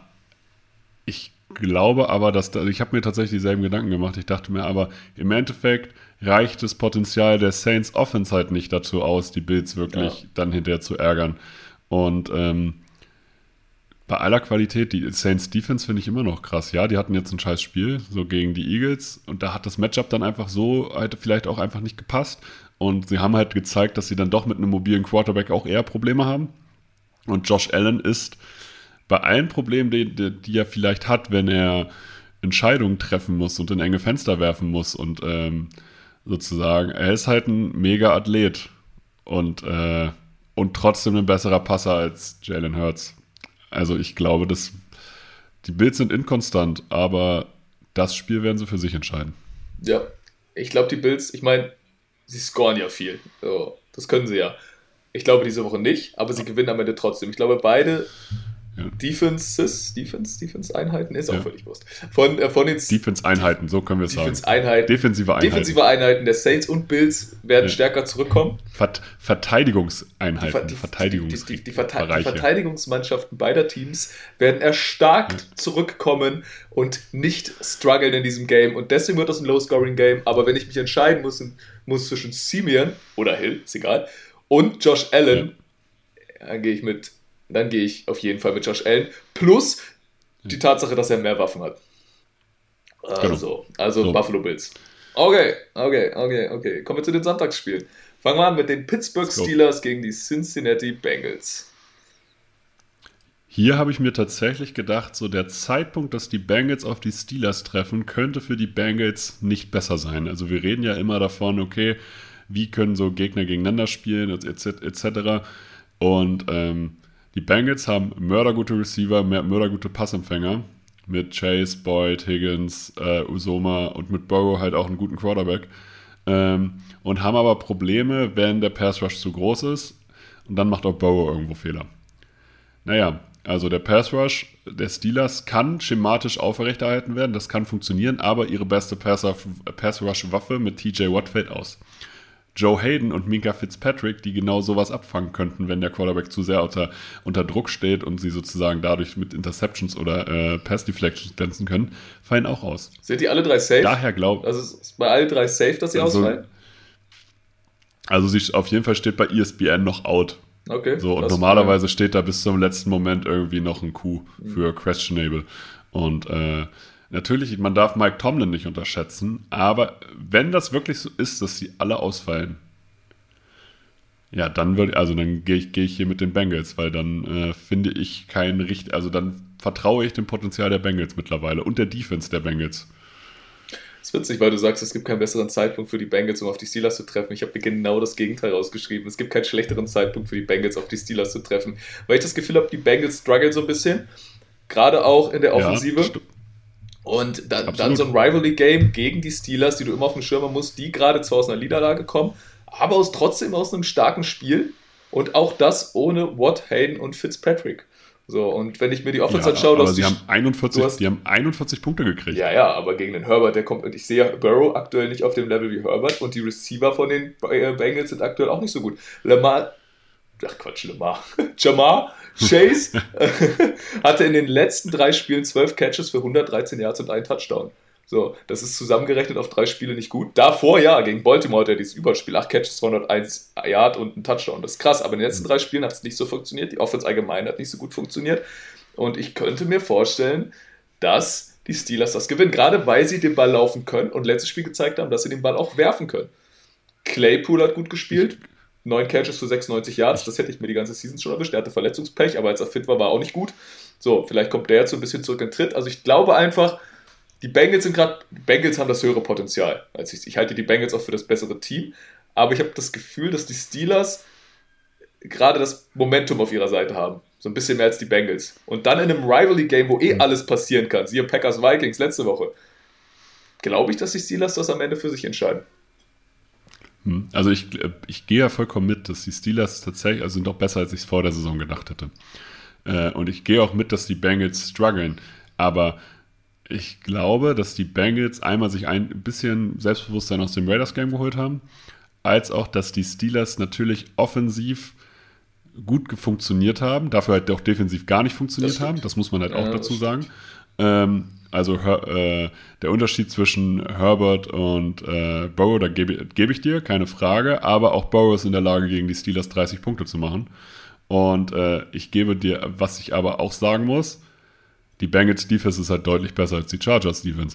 ich glaube aber, dass da, ich habe mir tatsächlich dieselben Gedanken gemacht. Ich dachte mir aber, im Endeffekt reicht das Potenzial der Saints Offense halt nicht dazu aus, die Bills wirklich ja. dann hinterher zu ärgern. Und ähm, bei aller Qualität, die Saints Defense finde ich immer noch krass. Ja, die hatten jetzt ein scheiß Spiel, so gegen die Eagles, und da hat das Matchup dann einfach so, hätte vielleicht auch einfach nicht gepasst. Und sie haben halt gezeigt, dass sie dann doch mit einem mobilen Quarterback auch eher Probleme haben. Und Josh Allen ist bei allen Problemen, die, die, die er vielleicht hat, wenn er Entscheidungen treffen muss und in enge Fenster werfen muss und ähm, sozusagen, er ist halt ein Mega-Athlet und äh, und trotzdem ein besserer Passer als Jalen Hurts. Also ich glaube, dass die Bills sind inkonstant, aber das Spiel werden sie für sich entscheiden. Ja, ich glaube, die Bills, ich meine, sie scoren ja viel. So, das können sie ja. Ich glaube diese Woche nicht, aber sie gewinnen am Ende trotzdem. Ich glaube, beide ja. Defenses, Defense, Defense-Einheiten ist auch ja. völlig Wurst. Von, äh, von den Defense-Einheiten, so können wir es sagen. Defense-Einheiten. Defensive Einheiten. Defensive Einheiten der Saints und Bills werden ja. stärker zurückkommen. Vert- Verteidigungseinheiten. Die, die, Verteidigungs- die, die, die, Verte- die Verteidigungsmannschaften beider Teams werden erstarkt ja. zurückkommen und nicht strugglen in diesem Game. Und deswegen wird das ein Low-Scoring-Game. Aber wenn ich mich entscheiden muss, muss zwischen Simeon oder Hill, ist egal, und Josh Allen, ja. dann gehe ich mit Dann gehe ich auf jeden Fall mit Josh Allen. Plus die Tatsache, dass er mehr Waffen hat. Also, genau. also so. Buffalo Bills. Okay, okay, okay, okay. Kommen wir zu den Sonntagsspielen. Fangen wir an mit den Pittsburgh Steelers gegen die Cincinnati Bengals. Hier habe ich mir tatsächlich gedacht, so der Zeitpunkt, dass die Bengals auf die Steelers treffen, könnte für die Bengals nicht besser sein. Also wir reden ja immer davon, okay, wie können so Gegner gegeneinander spielen, et cetera. Und ähm, die Bengals haben mördergute Receiver, mördergute Passempfänger mit Chase, Boyd, Higgins, äh, Uzoma und mit Burrow halt auch einen guten Quarterback. Ähm, und haben aber Probleme, wenn der Pass Rush zu groß ist, und dann macht auch Burrow irgendwo Fehler. Naja, also der Pass Rush der Steelers kann schematisch aufrechterhalten werden, das kann funktionieren, aber ihre beste Pass Rush Waffe mit T J Watt fällt aus. Joe Hayden und Minkah Fitzpatrick, die genau sowas abfangen könnten, wenn der Quarterback zu sehr unter, unter Druck steht und sie sozusagen dadurch mit Interceptions oder äh, Pass-Deflections glänzen können, fallen auch aus. Sind die alle drei safe? Daher glaube Also ist bei allen drei safe, dass sie also, ausfallen? Also sie, auf jeden Fall steht bei E S P N noch out. Okay. So, und das, normalerweise ja. steht da bis zum letzten Moment irgendwie noch ein Q für questionable. Und äh, natürlich, man darf Mike Tomlin nicht unterschätzen, aber wenn das wirklich so ist, dass sie alle ausfallen, ja, dann würde also dann gehe ich, geh ich hier mit den Bengals, weil dann äh, finde ich keinen richtig, also dann vertraue ich dem Potenzial der Bengals mittlerweile und der Defense der Bengals. Das ist witzig, weil du sagst, es gibt keinen besseren Zeitpunkt für die Bengals, um auf die Steelers zu treffen. Ich habe mir genau das Gegenteil rausgeschrieben. Es gibt keinen schlechteren Zeitpunkt für die Bengals, auf die Steelers zu treffen. Weil ich das Gefühl habe, die Bengals strugglen so ein bisschen. Gerade auch in der Offensive. Ja, und dann, dann so ein Rivalry-Game gegen die Steelers, die du immer auf dem Schirm haben musst, die gerade zwar aus einer Niederlage kommen, aber aus, trotzdem aus einem starken Spiel. Und auch das ohne Watt, Hayden und Fitzpatrick. So, und wenn ich mir die Offense ja, anschaue, aber dass sie die, haben einundvierzig, hast, die haben einundvierzig Punkte gekriegt. Ja, ja, aber gegen den Herbert, der kommt, und ich sehe Burrow aktuell nicht auf dem Level wie Herbert und die Receiver von den Bengals sind aktuell auch nicht so gut. Lamar, ach Quatsch, Lamar, Jamar Chase hatte in den letzten drei Spielen zwölf Catches für hundertdreizehn Yards und einen Touchdown. So, das ist zusammengerechnet auf drei Spiele nicht gut. Davor, ja, gegen Baltimore hat er dieses Überspiel, acht Catches, zweihunderteins Yard und ein Touchdown. Das ist krass, aber in den letzten drei Spielen hat es nicht so funktioniert. Die Offense allgemein hat nicht so gut funktioniert. Und ich könnte mir vorstellen, dass die Steelers das gewinnen, gerade weil sie den Ball laufen können und letztes Spiel gezeigt haben, dass sie den Ball auch werfen können. Claypool hat gut gespielt, neun Catches für sechsundneunzig Yards, das hätte ich mir die ganze Season schon erwischt. Er hatte Verletzungspech, aber als er fit war, war er auch nicht gut. So, vielleicht kommt der jetzt so ein bisschen zurück in den Tritt. Also ich glaube einfach, die Bengals sind gerade, die Bengals haben das höhere Potenzial. Also ich, ich halte die Bengals auch für das bessere Team, aber ich habe das Gefühl, dass die Steelers gerade das Momentum auf ihrer Seite haben. So ein bisschen mehr als die Bengals. Und dann in einem Rivalry-Game, wo eh alles passieren kann, siehe Packers-Vikings letzte Woche, glaube ich, dass die Steelers das am Ende für sich entscheiden. Also ich, ich gehe ja vollkommen mit, dass die Steelers tatsächlich, also sind doch besser, als ich es vor der Saison gedacht hätte. Und ich gehe auch mit, dass die Bengals strugglen. Aber ich glaube, dass die Bengals einmal sich ein bisschen Selbstbewusstsein aus dem Raiders-Game geholt haben, als auch, dass die Steelers natürlich offensiv gut funktioniert haben, dafür halt auch defensiv gar nicht funktioniert das haben, das muss man halt auch ja, dazu sagen. Ähm, also äh, der Unterschied zwischen Herbert und äh, Burrow, da gebe geb ich dir, keine Frage, aber auch Burrow ist in der Lage, gegen die Steelers dreißig Punkte zu machen. Und äh, ich gebe dir, was ich aber auch sagen muss, die Bengals Defense ist halt deutlich besser als die Chargers Defense.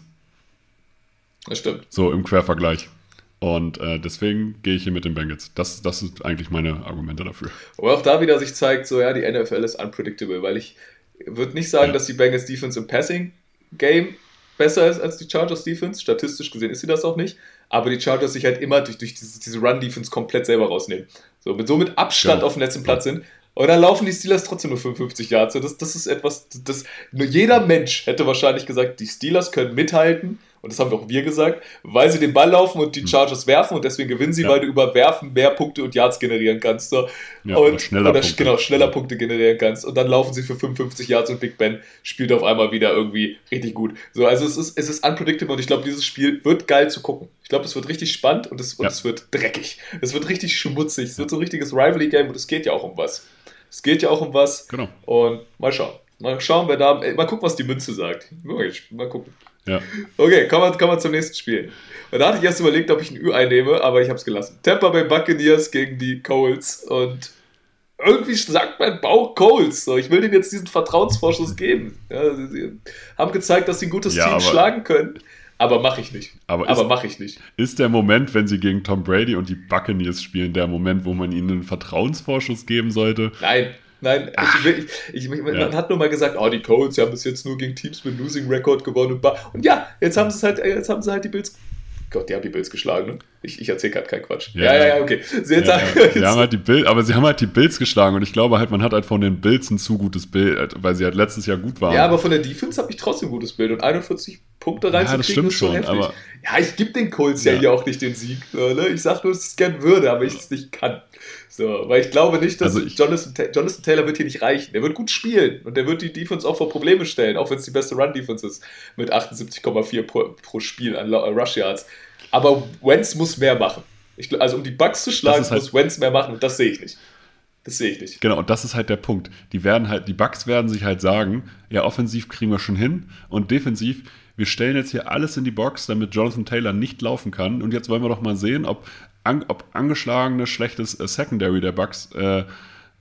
Das stimmt. So im Quervergleich. Und äh, deswegen gehe ich hier mit den Bengals. Das, das sind eigentlich meine Argumente dafür. Aber auch da wieder sich zeigt, so ja, die N F L ist unpredictable, weil ich würde nicht sagen, ja. dass die Bengals Defense im Passing-Game besser ist als die Chargers Defense. Statistisch gesehen ist sie das auch nicht. Aber die Chargers sich halt immer durch, durch diese, diese Run-Defense komplett selber rausnehmen. So mit, so mit Abstand ja. auf dem letzten Platz sind. Und dann laufen die Steelers trotzdem nur fünfundfünfzig Yards. Das, das ist etwas, das, nur jeder Mensch hätte wahrscheinlich gesagt, die Steelers können mithalten. Und das haben auch wir gesagt, weil sie den Ball laufen und die Chargers werfen und deswegen gewinnen sie, ja. weil du über Werfen mehr Punkte und Yards generieren kannst. So. Ja, und, oder schneller oder, Punkte. Genau, schneller Punkte generieren kannst. Und dann laufen sie für fünfundfünfzig Yards und Big Ben spielt auf einmal wieder irgendwie richtig gut. So, also es ist, es ist unpredictable und ich glaube, dieses Spiel wird geil zu gucken. Ich glaube, es wird richtig spannend und es, und ja. es wird dreckig. Es wird richtig schmutzig. Es wird so ein richtiges Rivalry-Game und es geht ja auch um was. Es geht ja auch um was. Genau. Und mal schauen. Mal schauen, wer da. Mal gucken, was die Münze sagt. Mal gucken. Ja. Okay, kommen wir, kommen wir zum nächsten Spiel. Und da hatte ich erst überlegt, ob ich ein Ü einnehme, aber ich habe es gelassen. Tampa Bay Buccaneers gegen die Colts. Und irgendwie sagt mein Bauch Colts. So, ich will denen jetzt diesen Vertrauensvorschuss geben. Ja, sie, sie haben gezeigt, dass sie ein gutes ja, Team schlagen können. Aber mache ich nicht. Aber, aber mache ich nicht. Ist der Moment, wenn sie gegen Tom Brady und die Buccaneers spielen, der Moment, wo man ihnen einen Vertrauensvorschuss geben sollte? Nein, nein. Ich, ich, ich, ich, man ja. hat nur mal gesagt, oh, die Colts, die haben bis jetzt nur gegen Teams mit Losing Record gewonnen. Und, und ja, jetzt haben sie halt, jetzt haben sie halt die Bills. Gott, die haben die Bills geschlagen, ne? Ich, ich erzähle gerade keinen Quatsch. Ja, ja, ja, ja okay. Sie, ja, sagen, ja. sie haben halt die Bill, aber sie haben halt die Bills geschlagen und ich glaube halt, man hat halt von den Bills ein zu gutes Bild, weil sie halt letztes Jahr gut waren. Ja, aber von der Defense habe ich trotzdem ein gutes Bild und einundvierzig Punkte reinzukriegen, ja, das stimmt ist schon schon, heftig. Aber ja, ich gebe den Colts ja. ja hier auch nicht den Sieg. Ne? Ich sage nur, dass ich es gerne würde, aber ich es nicht kann. So, weil ich glaube nicht, dass also ich, Jonathan, Jonathan Taylor wird hier nicht reichen. Der wird gut spielen und der wird die Defense auch vor Probleme stellen, auch wenn es die beste Run-Defense ist mit achtundsiebzig Komma vier pro, pro Spiel an Rush Yards. Aber Wentz muss mehr machen. Ich, also um die Bucks zu schlagen, halt, muss Wentz mehr machen und das sehe ich nicht. Das sehe ich nicht. Genau, und das ist halt der Punkt. Die werden halt, die Bucks werden sich halt sagen, ja, offensiv kriegen wir schon hin und defensiv, wir stellen jetzt hier alles in die Box, damit Jonathan Taylor nicht laufen kann. Und jetzt wollen wir doch mal sehen, ob, an, ob angeschlagene, schlechtes äh, Secondary der Bucks äh,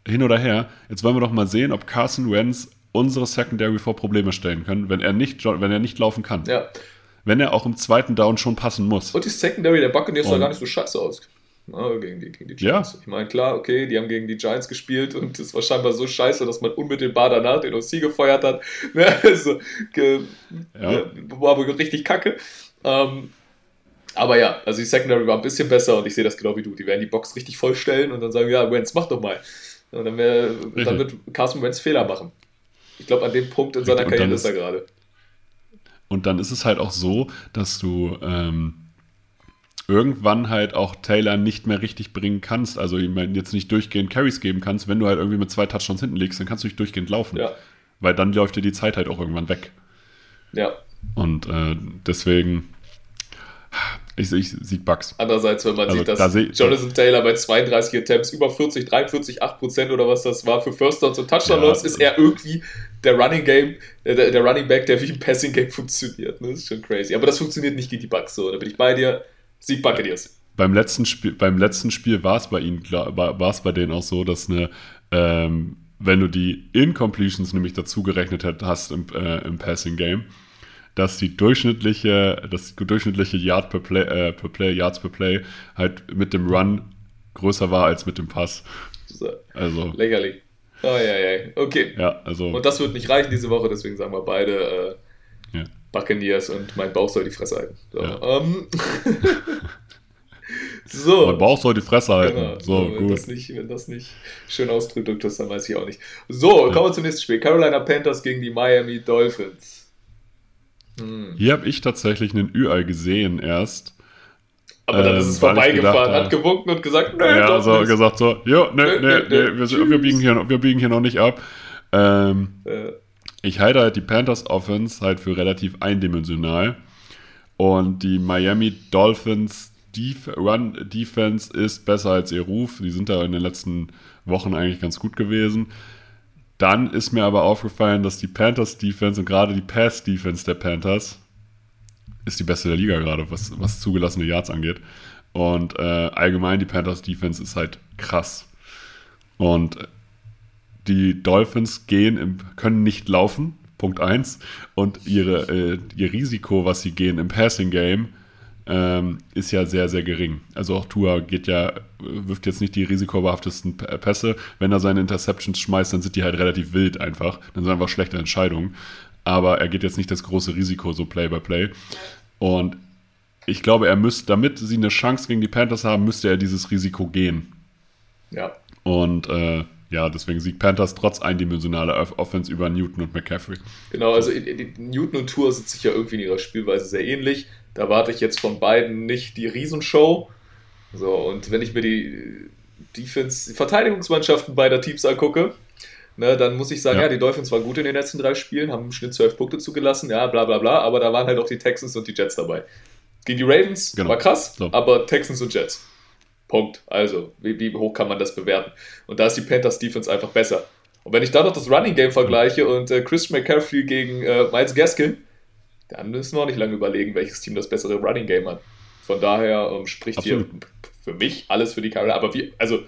hin oder her, jetzt wollen wir doch mal sehen, ob Carson Wentz unsere Secondary vor Probleme stellen können, wenn er nicht, wenn er nicht laufen kann. Ja. Wenn er auch im zweiten Down schon passen muss. Und die Secondary der Buccaneers sah gar nicht so scheiße aus. Na, gegen, die, gegen die Giants. Ja. Ich meine, klar, okay, die haben gegen die Giants gespielt und es war scheinbar so scheiße, dass man unmittelbar danach den O C gefeuert hat. Also, ge, ja. War wohl richtig kacke. Ähm, aber ja, also die Secondary war ein bisschen besser und ich sehe das genau wie du. Die werden die Box richtig vollstellen und dann sagen, ja, Wentz, mach doch mal. Und dann, wär, dann wird Carson Wentz Fehler machen. Ich glaube, an dem Punkt in seiner Karriere ist er gerade. Und dann ist es halt auch so, dass du ähm, irgendwann halt auch Taylor nicht mehr richtig bringen kannst. Also ihm jetzt nicht durchgehend Carries geben kannst. Wenn du halt irgendwie mit zwei Touchdowns hinten liegst, dann kannst du nicht durchgehend laufen. Ja. Weil dann läuft dir die Zeit halt auch irgendwann weg. Ja. Und äh, deswegen, ich, ich Sieg Bucks. Andererseits, wenn man also, sieht, dass da seh, Jonathan Taylor bei zweiunddreißig Attempts über vierzig, dreiundvierzig, acht Prozent oder was das war für First Downs und Touchdown läuft, ja, ist er irgendwie der Running Game, äh, der, der Running Back, der wie im Passing Game funktioniert. Das ist schon crazy. Aber das funktioniert nicht gegen die Bucks so. Da bin ich bei dir. Sieg Buccaneers. Beim letzten Spiel, beim letzten Spiel war es bei ihnen, war, war es bei denen auch so, dass eine, ähm, wenn du die Incompletions nämlich dazu gerechnet hast im, äh, im Passing Game, dass die durchschnittliche, das durchschnittliche Yard per Play, äh, per Play, Yards per Play halt mit dem Run größer war als mit dem Pass. So. Also. Lächerlich. Oh, ja, ja. Okay. Ja, also. Und das wird nicht reichen diese Woche, deswegen sagen wir beide äh, ja. Buccaneers und mein Bauch soll die Fresse halten. So. Ja. Um. so. Mein Bauch soll die Fresse halten. Genau. So, wenn, gut. Das nicht, wenn das nicht schön ausgedrückt ist, dann weiß ich auch nicht. So, ja. kommen wir zum nächsten Spiel. Carolina Panthers gegen die Miami Dolphins. Hm. Hier habe ich tatsächlich einen Ü-Ei gesehen erst. Aber dann ist es ähm, vorbeigefahren, hat gewunken und gesagt, nö, ja, doch so nicht. gesagt so, jo, nö, nö, nö, wir, wir, biegen hier, wir biegen hier noch nicht ab. Ähm, äh. Ich halte halt die Panthers Offense halt für relativ eindimensional und die Miami Dolphins Def- Run Defense ist besser als ihr Ruf. Die sind da in den letzten Wochen eigentlich ganz gut gewesen. Dann ist mir aber aufgefallen, dass die Panthers Defense und gerade die Pass Defense der Panthers ist die beste der Liga gerade, was, was zugelassene Yards angeht. Und äh, allgemein die Panthers Defense ist halt krass. Und die Dolphins gehen im, können nicht laufen, Punkt eins. Und ihre, äh, ihr Risiko, was sie gehen im Passing Game, ähm, ist ja sehr, sehr gering. Also auch Tua geht ja, wirft jetzt nicht die risikobehaftesten Pässe. Wenn er seine Interceptions schmeißt, dann sind die halt relativ wild einfach. Dann sind einfach schlechte Entscheidungen. Aber er geht jetzt nicht das große Risiko, so Play by Play. Und ich glaube, er müsste, damit sie eine Chance gegen die Panthers haben, müsste er dieses Risiko gehen. Ja. Und äh, ja, deswegen siegt Panthers trotz eindimensionaler Offense über Newton und McCaffrey. Genau, also Newton und Tua sind sich ja irgendwie in ihrer Spielweise sehr ähnlich. Da warte ich jetzt von beiden nicht die Riesenshow. So, und wenn ich mir die Defense, die Verteidigungsmannschaften beider Teams angucke, ne, dann muss ich sagen, ja. ja, die Dolphins waren gut in den letzten drei Spielen, haben im Schnitt zwölf Punkte zugelassen, ja, bla bla bla, aber da waren halt auch die Texans und die Jets dabei. Gegen die Ravens genau. war krass, so. Aber Texans und Jets. Punkt. Also, wie, wie hoch kann man das bewerten? Und da ist die Panthers Defense einfach besser. Und wenn ich da noch das Running Game vergleiche und äh, Christian McCaffrey gegen äh, Myles Gaskin, dann müssen wir auch nicht lange überlegen, welches Team das bessere Running Game hat. Von daher ähm, spricht Absolut. hier für mich alles für die Carolina. Aber wie, also,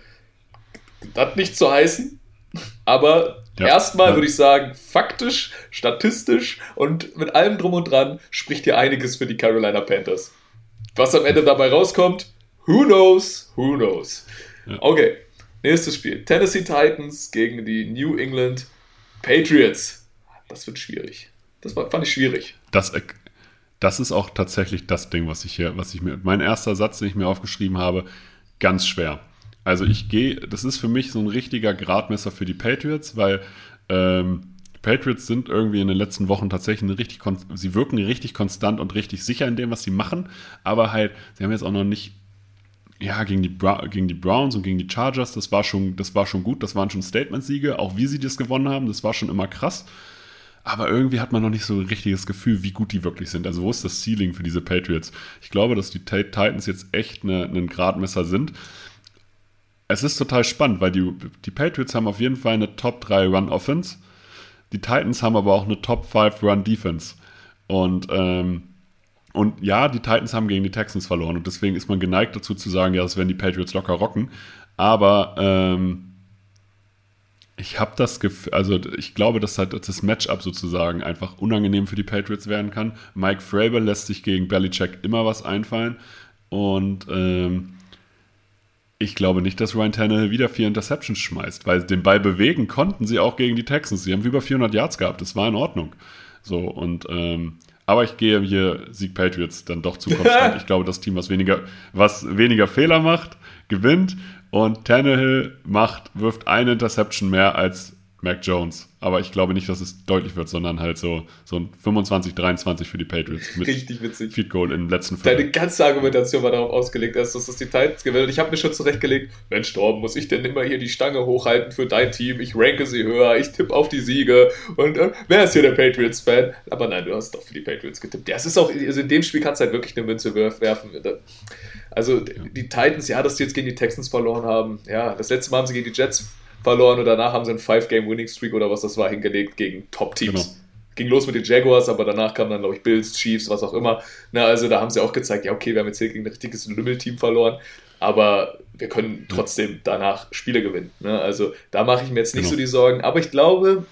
das nicht zu heißen, aber ja. erstmal ja. würde ich sagen, faktisch, statistisch und mit allem drum und dran spricht hier einiges für die Carolina Panthers. Was am Ende dabei rauskommt, who knows, who knows. Ja. Okay, nächstes Spiel. Tennessee Titans gegen die New England Patriots. Das wird schwierig. Das war, fand ich schwierig. Das, das ist auch tatsächlich das Ding, was ich hier, was ich mir, mein erster Satz, den ich mir aufgeschrieben habe, ganz schwer. Also ich gehe, das ist für mich so ein richtiger Gradmesser für die Patriots, weil ähm, die Patriots sind irgendwie in den letzten Wochen tatsächlich eine richtig, sie wirken richtig konstant und richtig sicher in dem, was sie machen, aber halt, sie haben jetzt auch noch nicht, ja, gegen die, Bra- gegen die Browns und gegen die Chargers, das war schon, das war schon gut, das waren schon Statement-Siege, auch wie sie das gewonnen haben, das war schon immer krass. Aber irgendwie hat man noch nicht so ein richtiges Gefühl, wie gut die wirklich sind. Also wo ist das Ceiling für diese Patriots? Ich glaube, dass die Titans jetzt echt eine, ein Gradmesser sind. Es ist total spannend, weil die, die Patriots haben auf jeden Fall eine Top drei Run-Offense. Die Titans haben aber auch eine Top fünf Run-Defense. Und, ähm, und ja, die Titans haben gegen die Texans verloren. Und deswegen ist man geneigt dazu zu sagen, ja, das werden die Patriots locker rocken. Aber ähm, Ich habe das Gefühl, also ich glaube, dass halt das Matchup sozusagen einfach unangenehm für die Patriots werden kann. Mike Vrabel lässt sich gegen Belichick immer was einfallen und ähm, ich glaube nicht, dass Ryan Tannehill wieder vier Interceptions schmeißt, weil den Ball bewegen konnten sie auch gegen die Texans. Sie haben über vierhundert Yards gehabt, das war in Ordnung. So und ähm, aber ich gehe hier Sieg Patriots dann doch zu konstant. Ich glaube, das Team, was weniger, was weniger Fehler macht, gewinnt. Und Tannehill macht, wirft eine Interception mehr als Mac Jones. Aber ich glaube nicht, dass es deutlich wird, sondern halt so, so ein fünfundzwanzig dreiundzwanzig für die Patriots. Mit Richtig witzig. Field Goal im letzten Viertel. Deine ganze Argumentation war darauf ausgelegt, dass das die Titans gewinnen. Und ich habe mir schon zurechtgelegt, Mensch, Torben, muss ich denn immer hier die Stange hochhalten für dein Team? Ich ranke sie höher, ich tippe auf die Siege. Und äh, wer ist hier der Patriots-Fan? Aber nein, du hast doch für die Patriots getippt. Ja, es ist auch, also in dem Spiel kannst du halt wirklich eine Münze werfen. Also die Titans, ja, dass die jetzt gegen die Texans verloren haben. Ja, das letzte Mal haben sie gegen die Jets verloren und danach haben sie einen Five-Game-Winning-Streak oder was das war, hingelegt gegen Top-Teams. Genau. Ging los mit den Jaguars, aber danach kamen dann, glaube ich, Bills, Chiefs, was auch immer. Na, also da haben sie auch gezeigt, ja, okay, wir haben jetzt hier gegen ein richtiges Lümmel-Team verloren, aber wir können trotzdem danach Spiele gewinnen. Ne? Also da mache ich mir jetzt nicht genau. so die Sorgen. Aber ich glaube,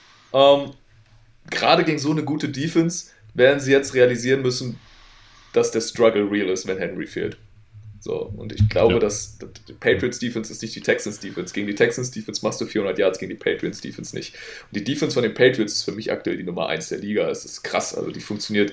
ähm, gerade gegen so eine gute Defense werden sie jetzt realisieren müssen, dass der Struggle real ist, wenn Henry fehlt. So, und ich glaube, ja. dass die Patriots-Defense ist nicht die Texans-Defense. Gegen die Texans-Defense machst du vierhundert Yards, gegen die Patriots-Defense nicht. Und die Defense von den Patriots ist für mich aktuell die Nummer eins der Liga. Es ist krass, also die funktioniert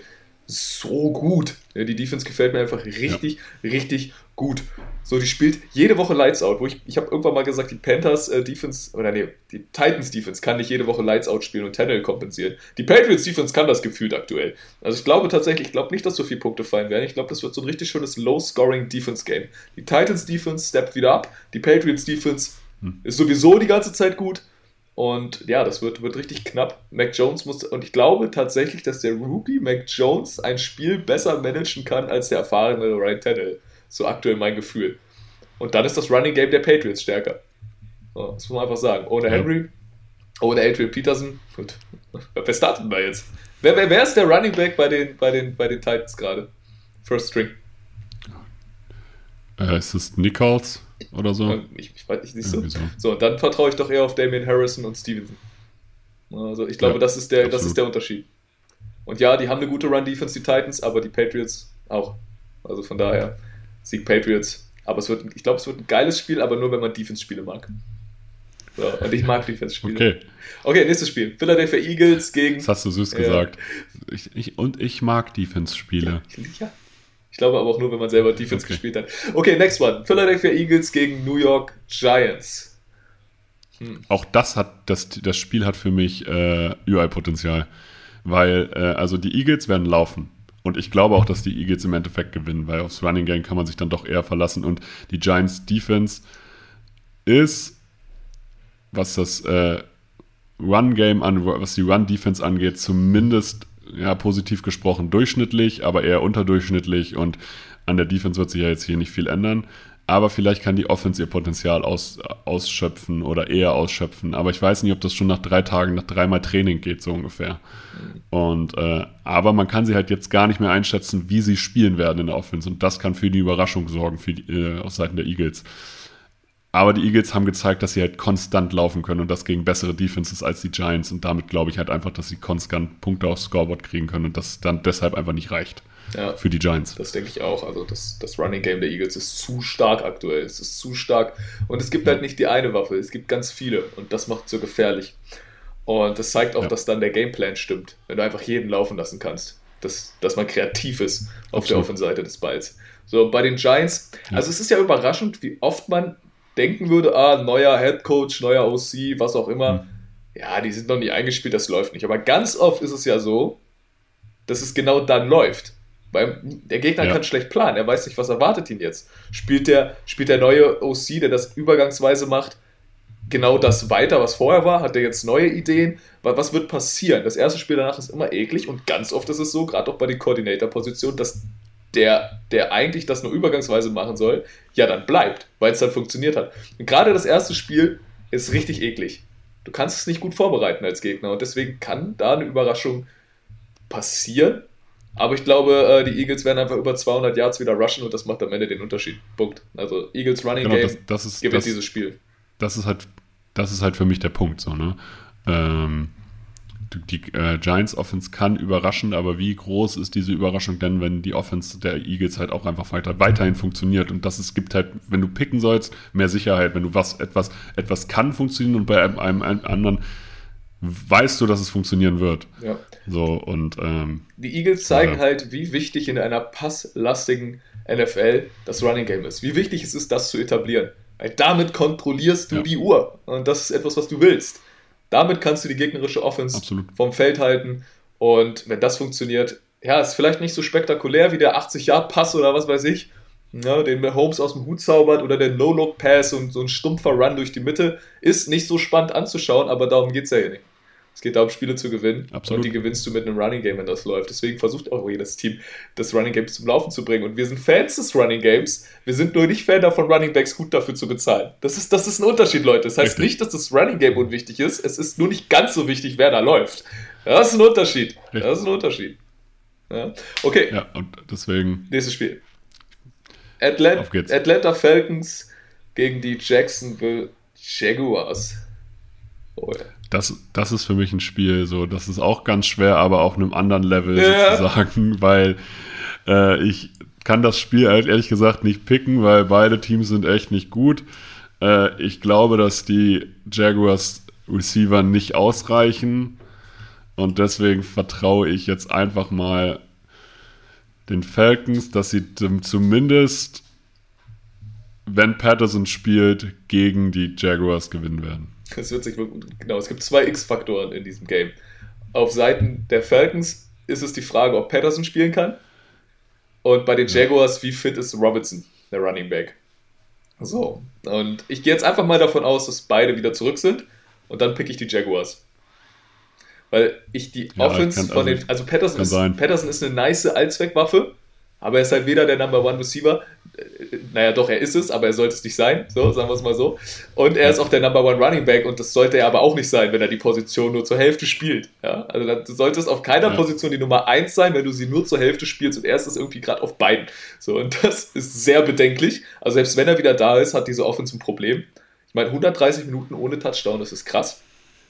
so gut. Ja, die Defense gefällt mir einfach richtig, ja. richtig gut. So, die spielt jede Woche Lights Out. Wo ich ich habe irgendwann mal gesagt, die Panthers äh, Defense, oder nee, die Titans Defense kann nicht jede Woche Lights Out spielen und Tannehill kompensieren. Die Patriots Defense kann das gefühlt aktuell. Also ich glaube tatsächlich, ich glaube nicht, dass so viele Punkte fallen werden. Ich glaube, das wird so ein richtig schönes Low-Scoring Defense-Game. Die Titans Defense steppt wieder ab. Die Patriots Defense hm. ist sowieso die ganze Zeit gut. Und ja, das wird, wird richtig knapp. Mac Jones muss, und ich glaube tatsächlich, dass der Rookie Mac Jones ein Spiel besser managen kann als der erfahrene Ryan Tannehill. So aktuell mein Gefühl. Und dann ist das Running Game der Patriots stärker. So, das muss man einfach sagen. Ohne Henry, ohne Adrian Peterson. Gut. Wer startet da jetzt? Wer, wer, wer ist der Running Back bei den, bei den, bei den Titans gerade? First String. Äh, ist es Nichols oder so? Ich, ich weiß nicht so. so. So, und dann vertraue ich doch eher auf Damian Harrison und Stevenson. Also ich glaube, ja, das, ist der, das ist der Unterschied. Und ja, die haben eine gute Run-Defense, die Titans, aber die Patriots auch. Also von daher, Sieg Patriots. Aber es wird, ich glaube, es wird ein geiles Spiel, aber nur, wenn man Defense-Spiele mag. So, und ich mag Defense-Spiele. Okay. Okay, nächstes Spiel. Philadelphia Eagles gegen... Das hast du süß äh, gesagt. Ich, ich, und ich mag Defense-Spiele. Ja, ich, ja. Ich glaube aber auch nur, wenn man selber Defense okay. gespielt hat. Okay, next one. Philadelphia Eagles gegen New York Giants. Hm. Auch das hat, das, das Spiel hat für mich äh, Überall-Potenzial. Weil, äh, also die Eagles werden laufen. Und ich glaube auch, dass die Eagles im Endeffekt gewinnen, weil aufs Running Game kann man sich dann doch eher verlassen. Und die Giants Defense ist, was das äh, Run Game an, was die Run Defense angeht, zumindest ja, positiv gesprochen durchschnittlich, aber eher unterdurchschnittlich. Und an der Defense wird sich ja jetzt hier nicht viel ändern. Aber vielleicht kann die Offense ihr Potenzial aus, ausschöpfen oder eher ausschöpfen. Aber ich weiß nicht, ob das schon nach drei Tagen, nach dreimal Training geht, so ungefähr. Und äh, aber man kann sie halt jetzt gar nicht mehr einschätzen, wie sie spielen werden in der Offense. Und das kann für die Überraschung sorgen für die, äh, aus Seiten der Eagles. Aber die Eagles haben gezeigt, dass sie halt konstant laufen können und das gegen bessere Defenses als die Giants. Und damit glaube ich halt einfach, dass sie konstant Punkte aufs Scoreboard kriegen können und das dann deshalb einfach nicht reicht. Ja, für die Giants. Das denke ich auch. Also das, das Running Game der Eagles ist zu stark aktuell. Es ist zu stark. Und es gibt ja. halt nicht die eine Waffe. Es gibt ganz viele. Und das macht es so gefährlich. Und das zeigt auch, ja. dass dann der Gameplan stimmt. Wenn du einfach jeden laufen lassen kannst. Dass, dass man kreativ ist auf Absolut. der Offenseite des Balls. So, bei den Giants. Ja. Also es ist ja überraschend, wie oft man denken würde, ah, neuer Headcoach, neuer O C, was auch immer. Mhm. Ja, die sind noch nicht eingespielt, das läuft nicht. Aber ganz oft ist es ja so, dass es genau dann läuft. Weil der Gegner ja. kann schlecht planen, er weiß nicht, was erwartet ihn jetzt. Spielt der, spielt der neue O C, der das übergangsweise macht, genau das weiter, was vorher war? Hat der jetzt neue Ideen? Was wird passieren? Das erste Spiel danach ist immer eklig und ganz oft ist es so, gerade auch bei den Coordinator-Positionen, dass der, der eigentlich das nur übergangsweise machen soll, ja dann bleibt, weil es dann funktioniert hat. Und gerade das erste Spiel ist richtig eklig. Du kannst es nicht gut vorbereiten als Gegner und deswegen kann da eine Überraschung passieren. Aber ich glaube, die Eagles werden einfach über zweihundert Yards wieder rushen und das macht am Ende den Unterschied. Punkt. Also Eagles Running genau, Game das, das ist, gewinnt das, dieses Spiel. Das ist halt das ist halt für mich der Punkt, so, ne? Ähm, die äh, Giants Offense kann überraschen, aber wie groß ist diese Überraschung denn, wenn die Offense der Eagles halt auch einfach weiter, weiterhin funktioniert? Und das es gibt halt, wenn du picken sollst, mehr Sicherheit, wenn du was etwas etwas kann funktionieren und bei einem, einem, einem anderen weißt du, dass es funktionieren wird. Ja. So und ähm, die Eagles zeigen ja. halt, wie wichtig in einer passlastigen N F L das Running Game ist. Wie wichtig es ist, das zu etablieren. Weil damit kontrollierst du ja. die Uhr. Und das ist etwas, was du willst. Damit kannst du die gegnerische Offense Absolut. vom Feld halten. Und wenn das funktioniert, ja, ist vielleicht nicht so spektakulär wie der achtzig-Yard-Pass oder was weiß ich, ja, den Mahomes aus dem Hut zaubert oder der No-Look-Pass und so ein stumpfer Run durch die Mitte. Ist nicht so spannend anzuschauen, aber darum geht es ja hier nicht. Es geht darum, Spiele zu gewinnen. Absolut. Und die gewinnst du mit einem Running Game, wenn das läuft. Deswegen versucht auch jedes Team, das Running Game zum Laufen zu bringen. Und wir sind Fans des Running Games. Wir sind nur nicht Fan davon, Running Backs gut dafür zu bezahlen. Das ist, das ist ein Unterschied, Leute. Das heißt Richtig. nicht, dass das Running Game unwichtig ist. Es ist nur nicht ganz so wichtig, wer da läuft. Das ist ein Unterschied. Richtig. Das ist ein Unterschied. Ja. Okay. Ja, und deswegen. Nächstes Spiel. Atlant- Auf geht's. Atlanta Falcons gegen die Jacksonville Jaguars. Oh ja. Das, das ist für mich ein Spiel, so, das ist auch ganz schwer, aber auf einem anderen Level Ja. sozusagen, weil äh, ich kann das Spiel halt ehrlich gesagt nicht picken, weil beide Teams sind echt nicht gut. Äh, ich glaube, dass die Jaguars Receiver nicht ausreichen und deswegen vertraue ich jetzt einfach mal den Falcons, dass sie zumindest, wenn Patterson spielt, gegen die Jaguars gewinnen werden. Das wird sich genau. Es gibt zwei X-Faktoren in diesem Game. Auf Seiten der Falcons ist es die Frage, ob Patterson spielen kann. Und bei den Jaguars, wie fit ist Robinson, der Running Back? So. Und ich gehe jetzt einfach mal davon aus, dass beide wieder zurück sind. Und dann pick ich die Jaguars. Weil ich die Ja, Offense kann- von also, den. Also Patterson kann ist, sein. Patterson ist eine nice Allzweckwaffe. Aber er ist halt weder der Number One Receiver, äh, naja doch, er ist es, aber er sollte es nicht sein, so, sagen wir es mal so. Und er ist auch der Number One Running Back und das sollte er aber auch nicht sein, wenn er die Position nur zur Hälfte spielt. Ja? Also du solltest auf keiner Ja. Position die Nummer eins sein, wenn du sie nur zur Hälfte spielst und er ist es irgendwie gerade auf beiden. So, und das ist sehr bedenklich. Also selbst wenn er wieder da ist, hat diese Offense ein Problem. Ich meine, hundertdreißig Minuten ohne Touchdown, das ist krass.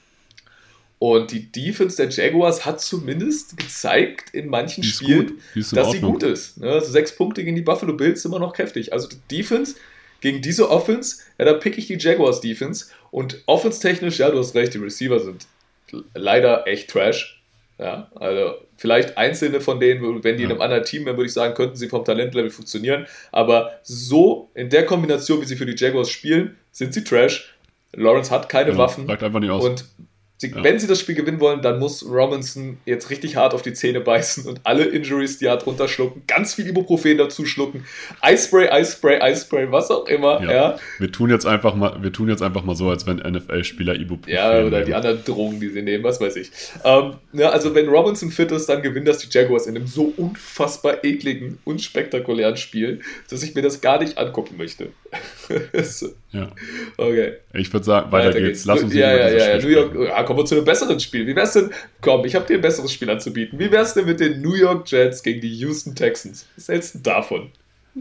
Und die Defense der Jaguars hat zumindest gezeigt in manchen Die ist Spielen, gut. Die ist in dass sie Ordnung. gut ist. Ne? Also sechs Punkte gegen die Buffalo Bills sind immer noch kräftig. Also die Defense gegen diese Offense, ja, da pick ich die Jaguars Defense. Und offense-technisch, ja, du hast recht, die Receiver sind leider echt Trash. Ja, also vielleicht einzelne von denen, wenn die Ja. in einem anderen Team wären, würde ich sagen, könnten sie vom Talentlevel funktionieren. Aber so in der Kombination, wie sie für die Jaguars spielen, sind sie Trash. Lawrence hat keine Ja, Waffen. reicht einfach nicht aus. Und sie, Ja. wenn sie das Spiel gewinnen wollen, dann muss Robinson jetzt richtig hart auf die Zähne beißen und alle Injuries, die er hat, runterschlucken, ganz viel Ibuprofen dazu schlucken, Eispray, Eispray, Eispray, was auch immer. Ja. Ja, Wir tun jetzt einfach mal, wir tun jetzt einfach mal so, als wenn N F L-Spieler Ibuprofen ja oder nehmen. die anderen Drogen, die sie nehmen, was weiß ich. Ähm, ja, also wenn Robinson fit ist, dann gewinnen das die Jaguars in einem so unfassbar ekligen, unspektakulären Spiel, dass ich mir das gar nicht angucken möchte. So, Ja. okay. Ich würde sagen, weiter, geht's. Lass uns ja, über ja, dieses ja, ja. Spiel New York, sprechen. ja, kommen wir zu einem besseren Spiel. Wie wär's denn? Komm, ich habe dir ein besseres Spiel anzubieten. Wie wär's denn mit den New York Jets gegen die Houston Texans? Was hältst du davon?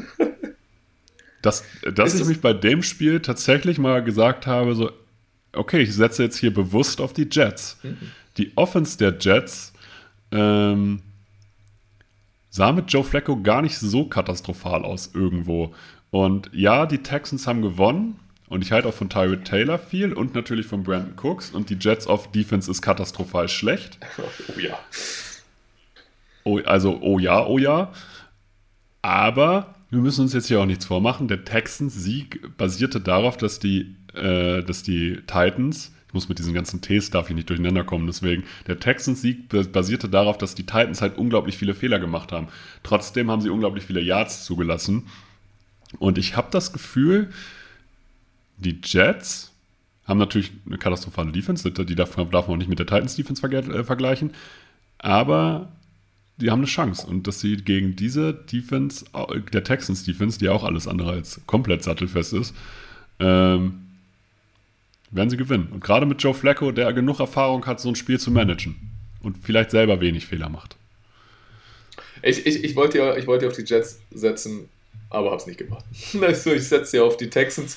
Dass, dass Ist ich es- mich bei dem Spiel tatsächlich mal gesagt habe, so, okay, ich setze jetzt hier bewusst auf die Jets. Mhm. Die Offense der Jets ähm, sah mit Joe Flacco gar nicht so katastrophal aus irgendwo. Und ja, die Texans haben gewonnen und ich halte auch von Tyrod Taylor viel und natürlich von Brandon Cooks und die Jets auf Defense ist katastrophal schlecht. Oh ja. Oh, also, oh ja, oh ja. Aber wir müssen uns jetzt hier auch nichts vormachen. Der Texans-Sieg basierte darauf, dass die, äh, dass die Titans, ich muss mit diesen ganzen Ts, darf ich nicht durcheinander kommen, deswegen, der Texans-Sieg basierte darauf, dass die Titans halt unglaublich viele Fehler gemacht haben. Trotzdem haben sie unglaublich viele Yards zugelassen. Und ich habe das Gefühl, die Jets haben natürlich eine katastrophale Defense, die darf, darf man auch nicht mit der Titans-Defense verge- äh, vergleichen, aber die haben eine Chance. Und dass sie gegen diese Defense, der Texans-Defense, die ja auch alles andere als komplett sattelfest ist, ähm, werden sie gewinnen. Und gerade mit Joe Flacco, der genug Erfahrung hat, so ein Spiel zu managen und vielleicht selber wenig Fehler macht. Ich, ich, ich wollte ja ich wollte ja auf die Jets setzen, aber hab's nicht gemacht. Also ich setze ja auf die Texans.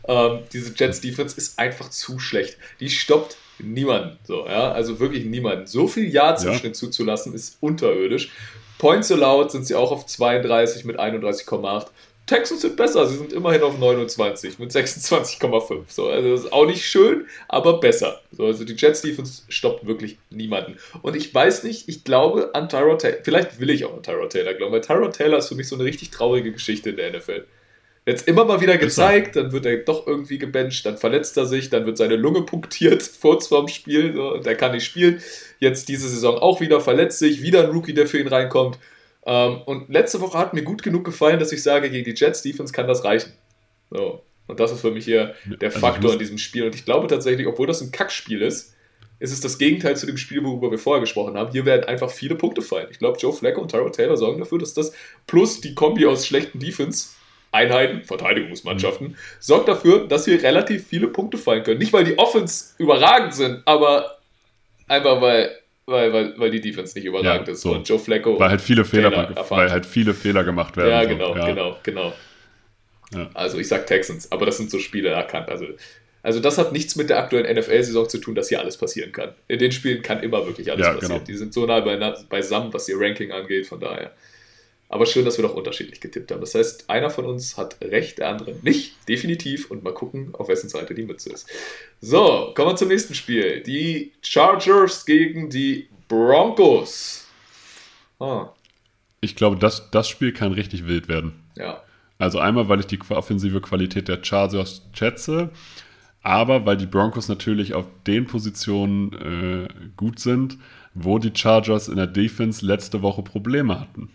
Ähm, diese Jets-Defense ist einfach zu schlecht. Die stoppt niemanden. So, ja? Also wirklich niemanden. So viel Yards ja. im Schnitt zuzulassen, ist unterirdisch. Points allowed sind sie auch auf zweiunddreißig mit einunddreißig Komma acht. Texans sind besser, sie sind immerhin auf neunundzwanzig mit sechsundzwanzig Komma fünf. So, also das ist auch nicht schön, aber besser. So, also die Jets-Defense stoppt wirklich niemanden. Und ich weiß nicht, ich glaube an Tyrod Taylor, vielleicht will ich auch an Tyrod Taylor glauben, weil Tyrod Taylor ist für mich so eine richtig traurige Geschichte in der N F L. Jetzt immer mal wieder gezeigt, dann wird er doch irgendwie gebencht, dann verletzt er sich, dann wird seine Lunge punktiert kurz vorm Spiel so, und er kann nicht spielen. Jetzt diese Saison auch wieder, verletzt sich, wieder ein Rookie, der für ihn reinkommt. Um, und letzte Woche hat mir gut genug gefallen, dass ich sage, gegen die Jets-Defense kann das reichen. So. Und das ist für mich hier der Faktor in diesem Spiel. Und ich glaube tatsächlich, obwohl das ein Kackspiel ist, ist es das Gegenteil zu dem Spiel, worüber wir vorher gesprochen haben. Hier werden einfach viele Punkte fallen. Ich glaube, Joe Flacco und Tyrod Taylor sorgen dafür, dass das plus die Kombi aus schlechten Defense-Einheiten, Verteidigungsmannschaften, mhm. sorgt dafür, dass hier relativ viele Punkte fallen können. Nicht, weil die Offense überragend sind, aber einfach, weil... Weil, weil, weil die Defense nicht überragend ja, ist. So. Und Joe Flacco. Weil halt viele Fehler, weil halt viele Fehler gemacht werden. Ja, genau, so. ja. genau, genau. Ja. Also ich sag Texans, aber das sind so Spiele erkannt. Also, also das hat nichts mit der aktuellen N F L-Saison zu tun, dass hier alles passieren kann. In den Spielen kann immer wirklich alles ja, passieren. Genau. Die sind so nah beisammen, was ihr Ranking angeht, von daher. Aber schön, dass wir doch unterschiedlich getippt haben. Das heißt, einer von uns hat recht, der andere nicht. Definitiv. Und mal gucken, auf wessen Seite die Mütze ist. So, kommen wir zum nächsten Spiel. Die Chargers gegen die Broncos. Ah. Ich glaube, das, das Spiel kann richtig wild werden. Ja. Also einmal, weil ich die offensive Qualität der Chargers schätze, aber weil die Broncos natürlich auf den Positionen äh, gut sind, wo die Chargers in der Defense letzte Woche Probleme hatten.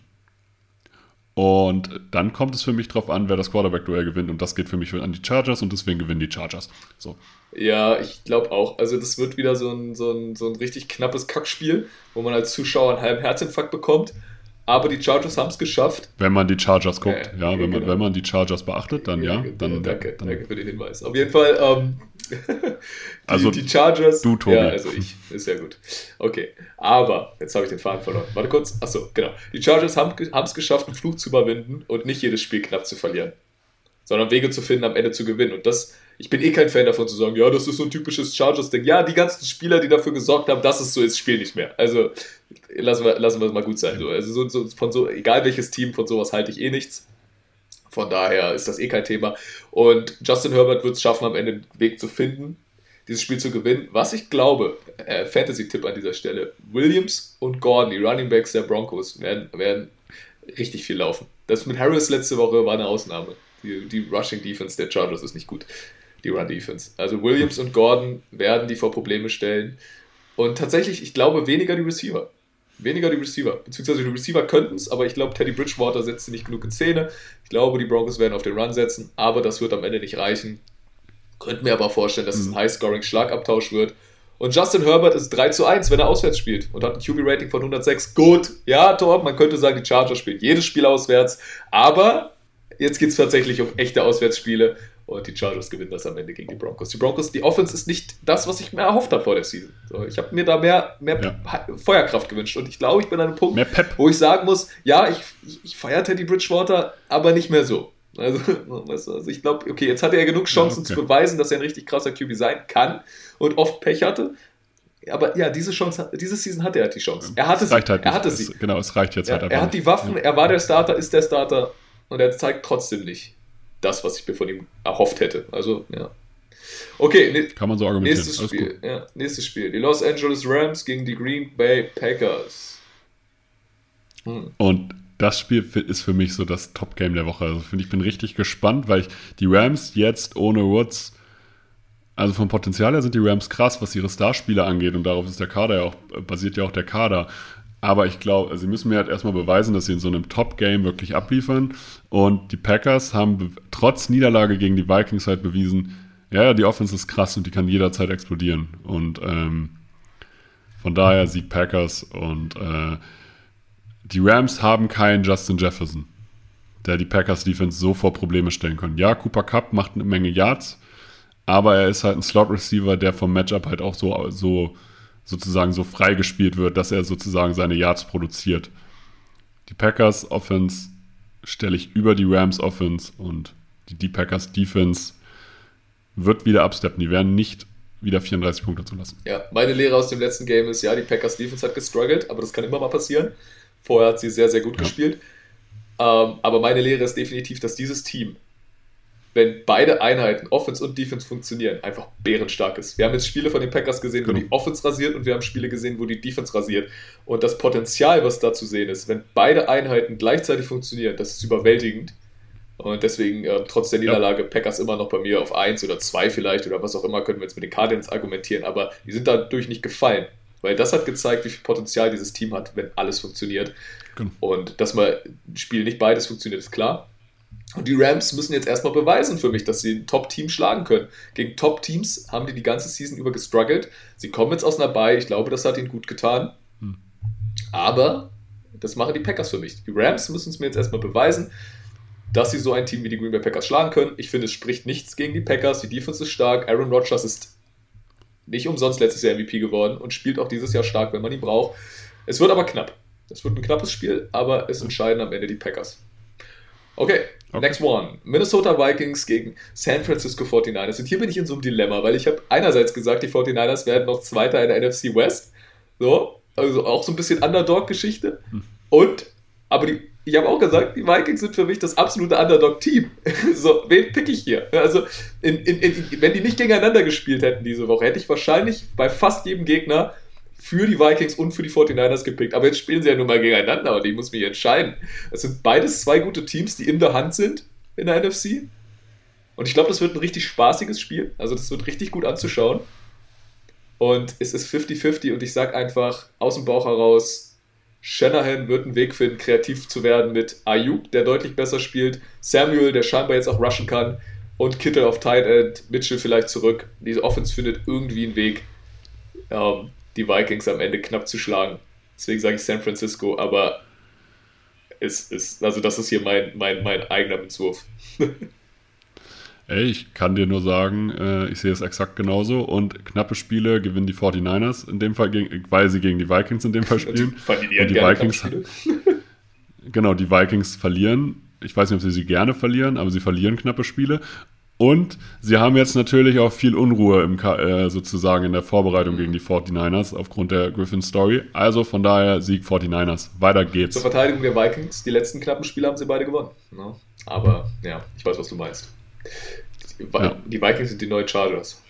Und dann kommt es für mich drauf an, wer das Quarterback-Duell gewinnt. Und das geht für mich an die Chargers und deswegen gewinnen die Chargers. So. Ja, ich glaube auch. Also das wird wieder so ein, so, ein, so ein richtig knappes Kackspiel, wo man als Zuschauer einen halben Herzinfarkt bekommt. Aber die Chargers haben es geschafft. Wenn man die Chargers guckt, ja, ja, wenn, genau. man, wenn man die Chargers beachtet, dann ja. ja dann, danke, dann, danke für den Hinweis. Auf jeden Fall, ähm, die, also die Chargers... Du, Tobi. Ja, also ich. Ist ja gut. Okay, aber, jetzt habe ich den Faden verloren. Warte kurz. Achso, genau. Die Chargers haben es geschafft, einen Fluch zu überwinden und nicht jedes Spiel knapp zu verlieren. Sondern Wege zu finden, am Ende zu gewinnen. Und das... Ich bin eh kein Fan davon zu sagen, ja, das ist so ein typisches Chargers-Ding. Ja, die ganzen Spieler, die dafür gesorgt haben, dass es so ist, spielen nicht mehr. Also lassen wir, lassen wir es mal gut sein. So. Also so, so, von so, egal welches Team, von sowas halte ich eh nichts. Von daher ist das eh kein Thema. Und Justin Herbert wird es schaffen, am Ende einen Weg zu finden, dieses Spiel zu gewinnen. Was ich glaube, äh, Fantasy-Tipp an dieser Stelle, Williams und Gordon, die Running Backs der Broncos, werden, werden richtig viel laufen. Das mit Harris letzte Woche war eine Ausnahme. Die, die Rushing-Defense der Chargers ist nicht gut. Die Run-Defense. Also Williams und Gordon werden die vor Probleme stellen. Und tatsächlich, ich glaube, weniger die Receiver. Weniger die Receiver. Beziehungsweise die Receiver könnten es, aber ich glaube, Teddy Bridgewater setzt sie nicht genug in Szene. Ich glaube, die Broncos werden auf den Run setzen, aber das wird am Ende nicht reichen. Könnte mir aber vorstellen, dass es ein High-Scoring-Schlagabtausch wird. Und Justin Herbert ist drei zu eins, wenn er auswärts spielt und hat ein Q B-Rating von hundertsechs. Gut, ja, Torben, man könnte sagen, die Chargers spielen jedes Spiel auswärts, aber jetzt geht es tatsächlich um echte Auswärtsspiele. Und die Chargers gewinnen das am Ende gegen die Broncos. Die Broncos, die Offense ist nicht das, was ich mir erhofft habe vor der Season. So, ich habe mir da mehr, mehr ja. Feuerkraft gewünscht. Und ich glaube, ich bin an einem Punkt, wo ich sagen muss, ja, ich, ich, ich feiere Teddy Bridgewater, aber nicht mehr so. Also, also ich glaube, okay, jetzt hat er ja genug Chancen ja, okay. zu beweisen, dass er ein richtig krasser Q B sein kann und oft Pech hatte. Aber ja, diese Chance, diese Season hatte er halt die Chance. Er hatte, es reicht halt er hatte nicht. sie. Es, genau, es reicht jetzt ja, halt einfach Er hat die Waffen, ja. er war der Starter, ist der Starter und er zeigt trotzdem nicht das, was ich mir von ihm erhofft hätte. Also, ja. Okay, ne- kann man so argumentieren. Nächstes Spiel, ja, nächstes Spiel. Die Los Angeles Rams gegen die Green Bay Packers. Hm. Und das Spiel ist für mich so das Top-Game der Woche. Also ich bin richtig gespannt, weil ich die Rams jetzt ohne Woods, also vom Potenzial her sind die Rams krass, was ihre Starspieler angeht und darauf ist der Kader ja auch, basiert ja auch der Kader. Aber ich glaube, sie müssen mir halt erstmal beweisen, dass sie in so einem Top-Game wirklich abliefern. Und die Packers haben be- trotz Niederlage gegen die Vikings halt bewiesen, ja, die Offense ist krass und die kann jederzeit explodieren. Und ähm, von daher Sieg Packers. Und äh, die Rams haben keinen Justin Jefferson, der die Packers-Defense so vor Probleme stellen kann. Ja, Cooper Kupp macht eine Menge Yards, aber er ist halt ein Slot-Receiver, der vom Matchup halt auch so... so sozusagen so frei gespielt wird, dass er sozusagen seine Yards produziert. Die Packers Offense stelle ich über die Rams Offense und die, die Packers Defense wird wieder absteppen. Die werden nicht wieder vierunddreißig Punkte zulassen. Ja, meine Lehre aus dem letzten Game ist, ja, die Packers Defense hat gestruggelt, aber das kann immer mal passieren. Vorher hat sie sehr, sehr gut ja. gespielt. Ähm, aber meine Lehre ist definitiv, dass dieses Team, wenn beide Einheiten, Offense und Defense, funktionieren, einfach bärenstark ist. Wir haben jetzt Spiele von den Packers gesehen, wo genau. die Offense rasiert, und wir haben Spiele gesehen, wo die Defense rasiert. Und das Potenzial, was da zu sehen ist, wenn beide Einheiten gleichzeitig funktionieren, das ist überwältigend. Und deswegen, äh, trotz der Niederlage, ja. Packers immer noch bei mir auf eins oder zwei vielleicht oder was auch immer, können wir jetzt mit den Cardinals argumentieren, aber die sind dadurch nicht gefallen. Weil das hat gezeigt, wie viel Potenzial dieses Team hat, wenn alles funktioniert. Genau. Und dass mal im Spiel nicht beides funktioniert, ist klar. Und die Rams müssen jetzt erstmal beweisen für mich, dass sie ein Top-Team schlagen können. Gegen Top-Teams haben die die ganze Season über gestruggelt. Sie kommen jetzt aus einer Bye, ich glaube, das hat ihnen gut getan. Hm. Aber das machen die Packers für mich. Die Rams müssen es mir jetzt erstmal beweisen, dass sie so ein Team wie die Green Bay Packers schlagen können. Ich finde, es spricht nichts gegen die Packers. Die Defense ist stark. Aaron Rodgers ist nicht umsonst letztes Jahr M V P geworden und spielt auch dieses Jahr stark, wenn man ihn braucht. Es wird aber knapp. Es wird ein knappes Spiel, aber es entscheiden am Ende die Packers. Okay, okay. Next one. Minnesota Vikings gegen San Francisco forty-niners. Und hier bin ich in so einem Dilemma, weil ich habe einerseits gesagt, die forty-niners werden noch Zweiter in der N F C West. So, also auch so ein bisschen Underdog-Geschichte. Hm. Und, aber die Ich habe auch gesagt, die Vikings sind für mich das absolute Underdog-Team. So, wen pick ich hier? Also, in, in, in, wenn die nicht gegeneinander gespielt hätten diese Woche, hätte ich wahrscheinlich bei fast jedem Gegner für die Vikings und für die forty-niners gepickt. Aber jetzt spielen sie ja nun mal gegeneinander und ich muss mich entscheiden. Es sind beides zwei gute Teams, die in der Hand sind in der N F C. Und ich glaube, das wird ein richtig spaßiges Spiel. Also, das wird richtig gut anzuschauen. Und es ist fünfzig fünfzig und ich sage einfach aus dem Bauch heraus, Shanahan wird einen Weg finden, kreativ zu werden mit Ayuk, der deutlich besser spielt, Samuel, der scheinbar jetzt auch rushen kann, und Kittle auf Tight End, Mitchell vielleicht zurück. Diese Offense findet irgendwie einen Weg, ähm, die Vikings am Ende knapp zu schlagen. Deswegen sage ich San Francisco, aber es ist, also das ist hier mein, mein, mein eigener Bezug. Ey, ich kann dir nur sagen, äh, ich sehe es exakt genauso, und knappe Spiele gewinnen die forty-niners, in dem Fall, gegen, weil sie gegen die Vikings in dem Fall spielen. Und die, und die Vikings, genau, die Vikings verlieren. Ich weiß nicht, ob sie sie gerne verlieren, aber sie verlieren knappe Spiele. Und sie haben jetzt natürlich auch viel Unruhe im, äh, sozusagen in der Vorbereitung gegen die forty-niners aufgrund der Griffin-Story. Also von daher Sieg forty-niners. Weiter geht's. Zur Verteidigung der Vikings, die letzten knappen Spiele haben sie beide gewonnen. No? Aber ja, ich weiß, was du meinst. Die, ja. die Vikings sind die neuen Chargers.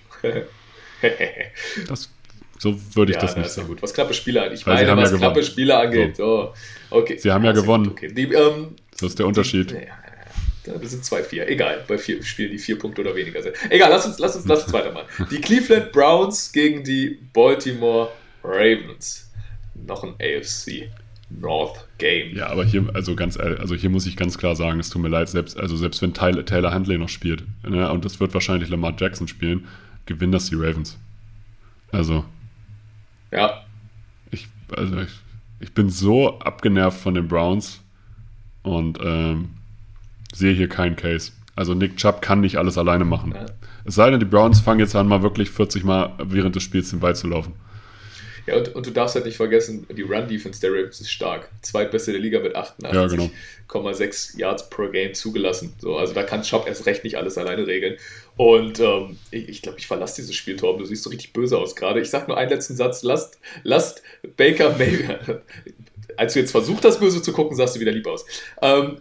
das, so würde ich ja, das nicht das sagen. Gut. Was knappe Spiele angeht. Ich Weil meine, was ja knappe Spiele angeht. So. Oh, okay. Sie haben ja, ja gewonnen. Okay. Die, ähm, das ist der Unterschied. Die, ja, das sind zwei vier. Egal, bei vier Spielen, die vier Punkte oder weniger sind. Egal, lass uns, lass uns, lass uns weitermachen. Die Cleveland Browns gegen die Baltimore Ravens. Noch ein A F C North Game. Ja, aber hier, also ganz ehrlich, also hier muss ich ganz klar sagen, es tut mir leid, selbst, also selbst wenn Tyler, Taylor Huntley noch spielt, ne, und das wird wahrscheinlich Lamar Jackson spielen, gewinnen das die Ravens. Also. Ja. Ich, also ich, ich bin so abgenervt von den Browns und ähm, sehe hier keinen Case. Also Nick Chubb kann nicht alles alleine machen. Ja. Es sei denn, die Browns fangen jetzt an, mal wirklich vierzig Mal während des Spiels den Ball zu laufen. Ja, und, und du darfst halt nicht vergessen, die Run-Defense der Ravens ist stark. Zweitbeste der Liga mit achtundachtzig Komma sechs ja, genau. Yards per Game zugelassen. So, also da kann Chubb erst recht nicht alles alleine regeln. Und ähm, ich, ich glaube, ich verlasse dieses Spiel, Torben. Du siehst so richtig böse aus gerade. Ich sag nur einen letzten Satz. Lasst, lasst Baker Mayfield. Als du jetzt versucht hast, böse zu gucken, sahst du wieder lieb aus. Ähm,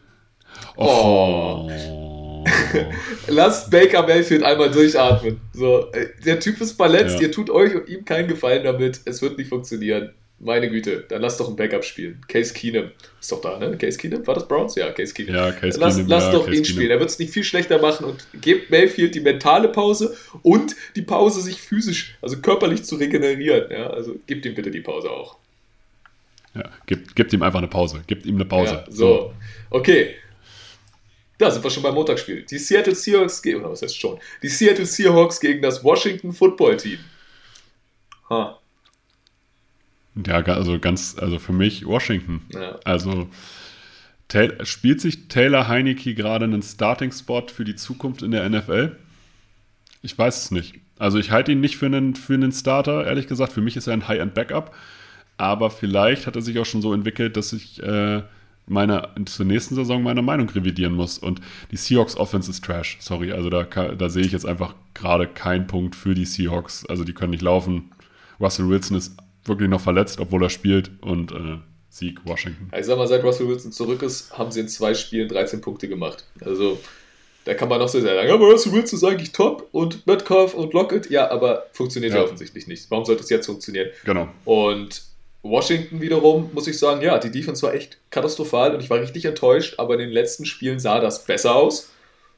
oh. oh. Lasst Baker Mayfield einmal durchatmen. So, der Typ ist verletzt, ja. Ihr tut euch und ihm keinen Gefallen damit. Es wird nicht funktionieren. Meine Güte, dann lasst doch ein Backup spielen. Case Keenum ist doch da, ne? Case Keenum? War das Browns? Ja, Case Keenum. Ja, Case lass, Keenum. Lass ja, doch Case ihn Keenum. spielen. Er wird es nicht viel schlechter machen und gebt Mayfield die mentale Pause und die Pause, sich physisch, also körperlich zu regenerieren. Ja? Also gebt ihm bitte die Pause auch. Ja, gebt, gebt ihm einfach eine Pause. Gebt ihm eine Pause. Ja, so, okay. Da sind wir schon beim Montagsspiel. Die Seattle Seahawks gegen, oder was heißt schon? Die Seattle Seahawks gegen das Washington Football Team. Ha. Ja, also ganz, also für mich Washington. Ja. Also Taylor, spielt sich Taylor Heinicke gerade einen Starting-Spot für die Zukunft in der N F L? Ich weiß es nicht. Also ich halte ihn nicht für einen, für einen Starter, ehrlich gesagt. Für mich ist er ein High-End-Backup. Aber vielleicht hat er sich auch schon so entwickelt, dass ich äh, meine, zur nächsten Saison meine Meinung revidieren muss. Und die Seahawks Offense ist Trash. Sorry, also da, da sehe ich jetzt einfach gerade keinen Punkt für die Seahawks. Also die können nicht laufen. Russell Wilson ist wirklich noch verletzt, obwohl er spielt. Und äh, Sieg Washington. Ich sag mal, seit Russell Wilson zurück ist, haben sie in zwei Spielen dreizehn Punkte gemacht. Also da kann man noch so sagen, aber Russell Wilson ist eigentlich top und Metcalf und Lockett, ja, aber funktioniert ja, ja offensichtlich nicht. Warum sollte es jetzt funktionieren? Genau. Und Washington wiederum, muss ich sagen, ja, die Defense war echt katastrophal und ich war richtig enttäuscht, aber in den letzten Spielen sah das besser aus.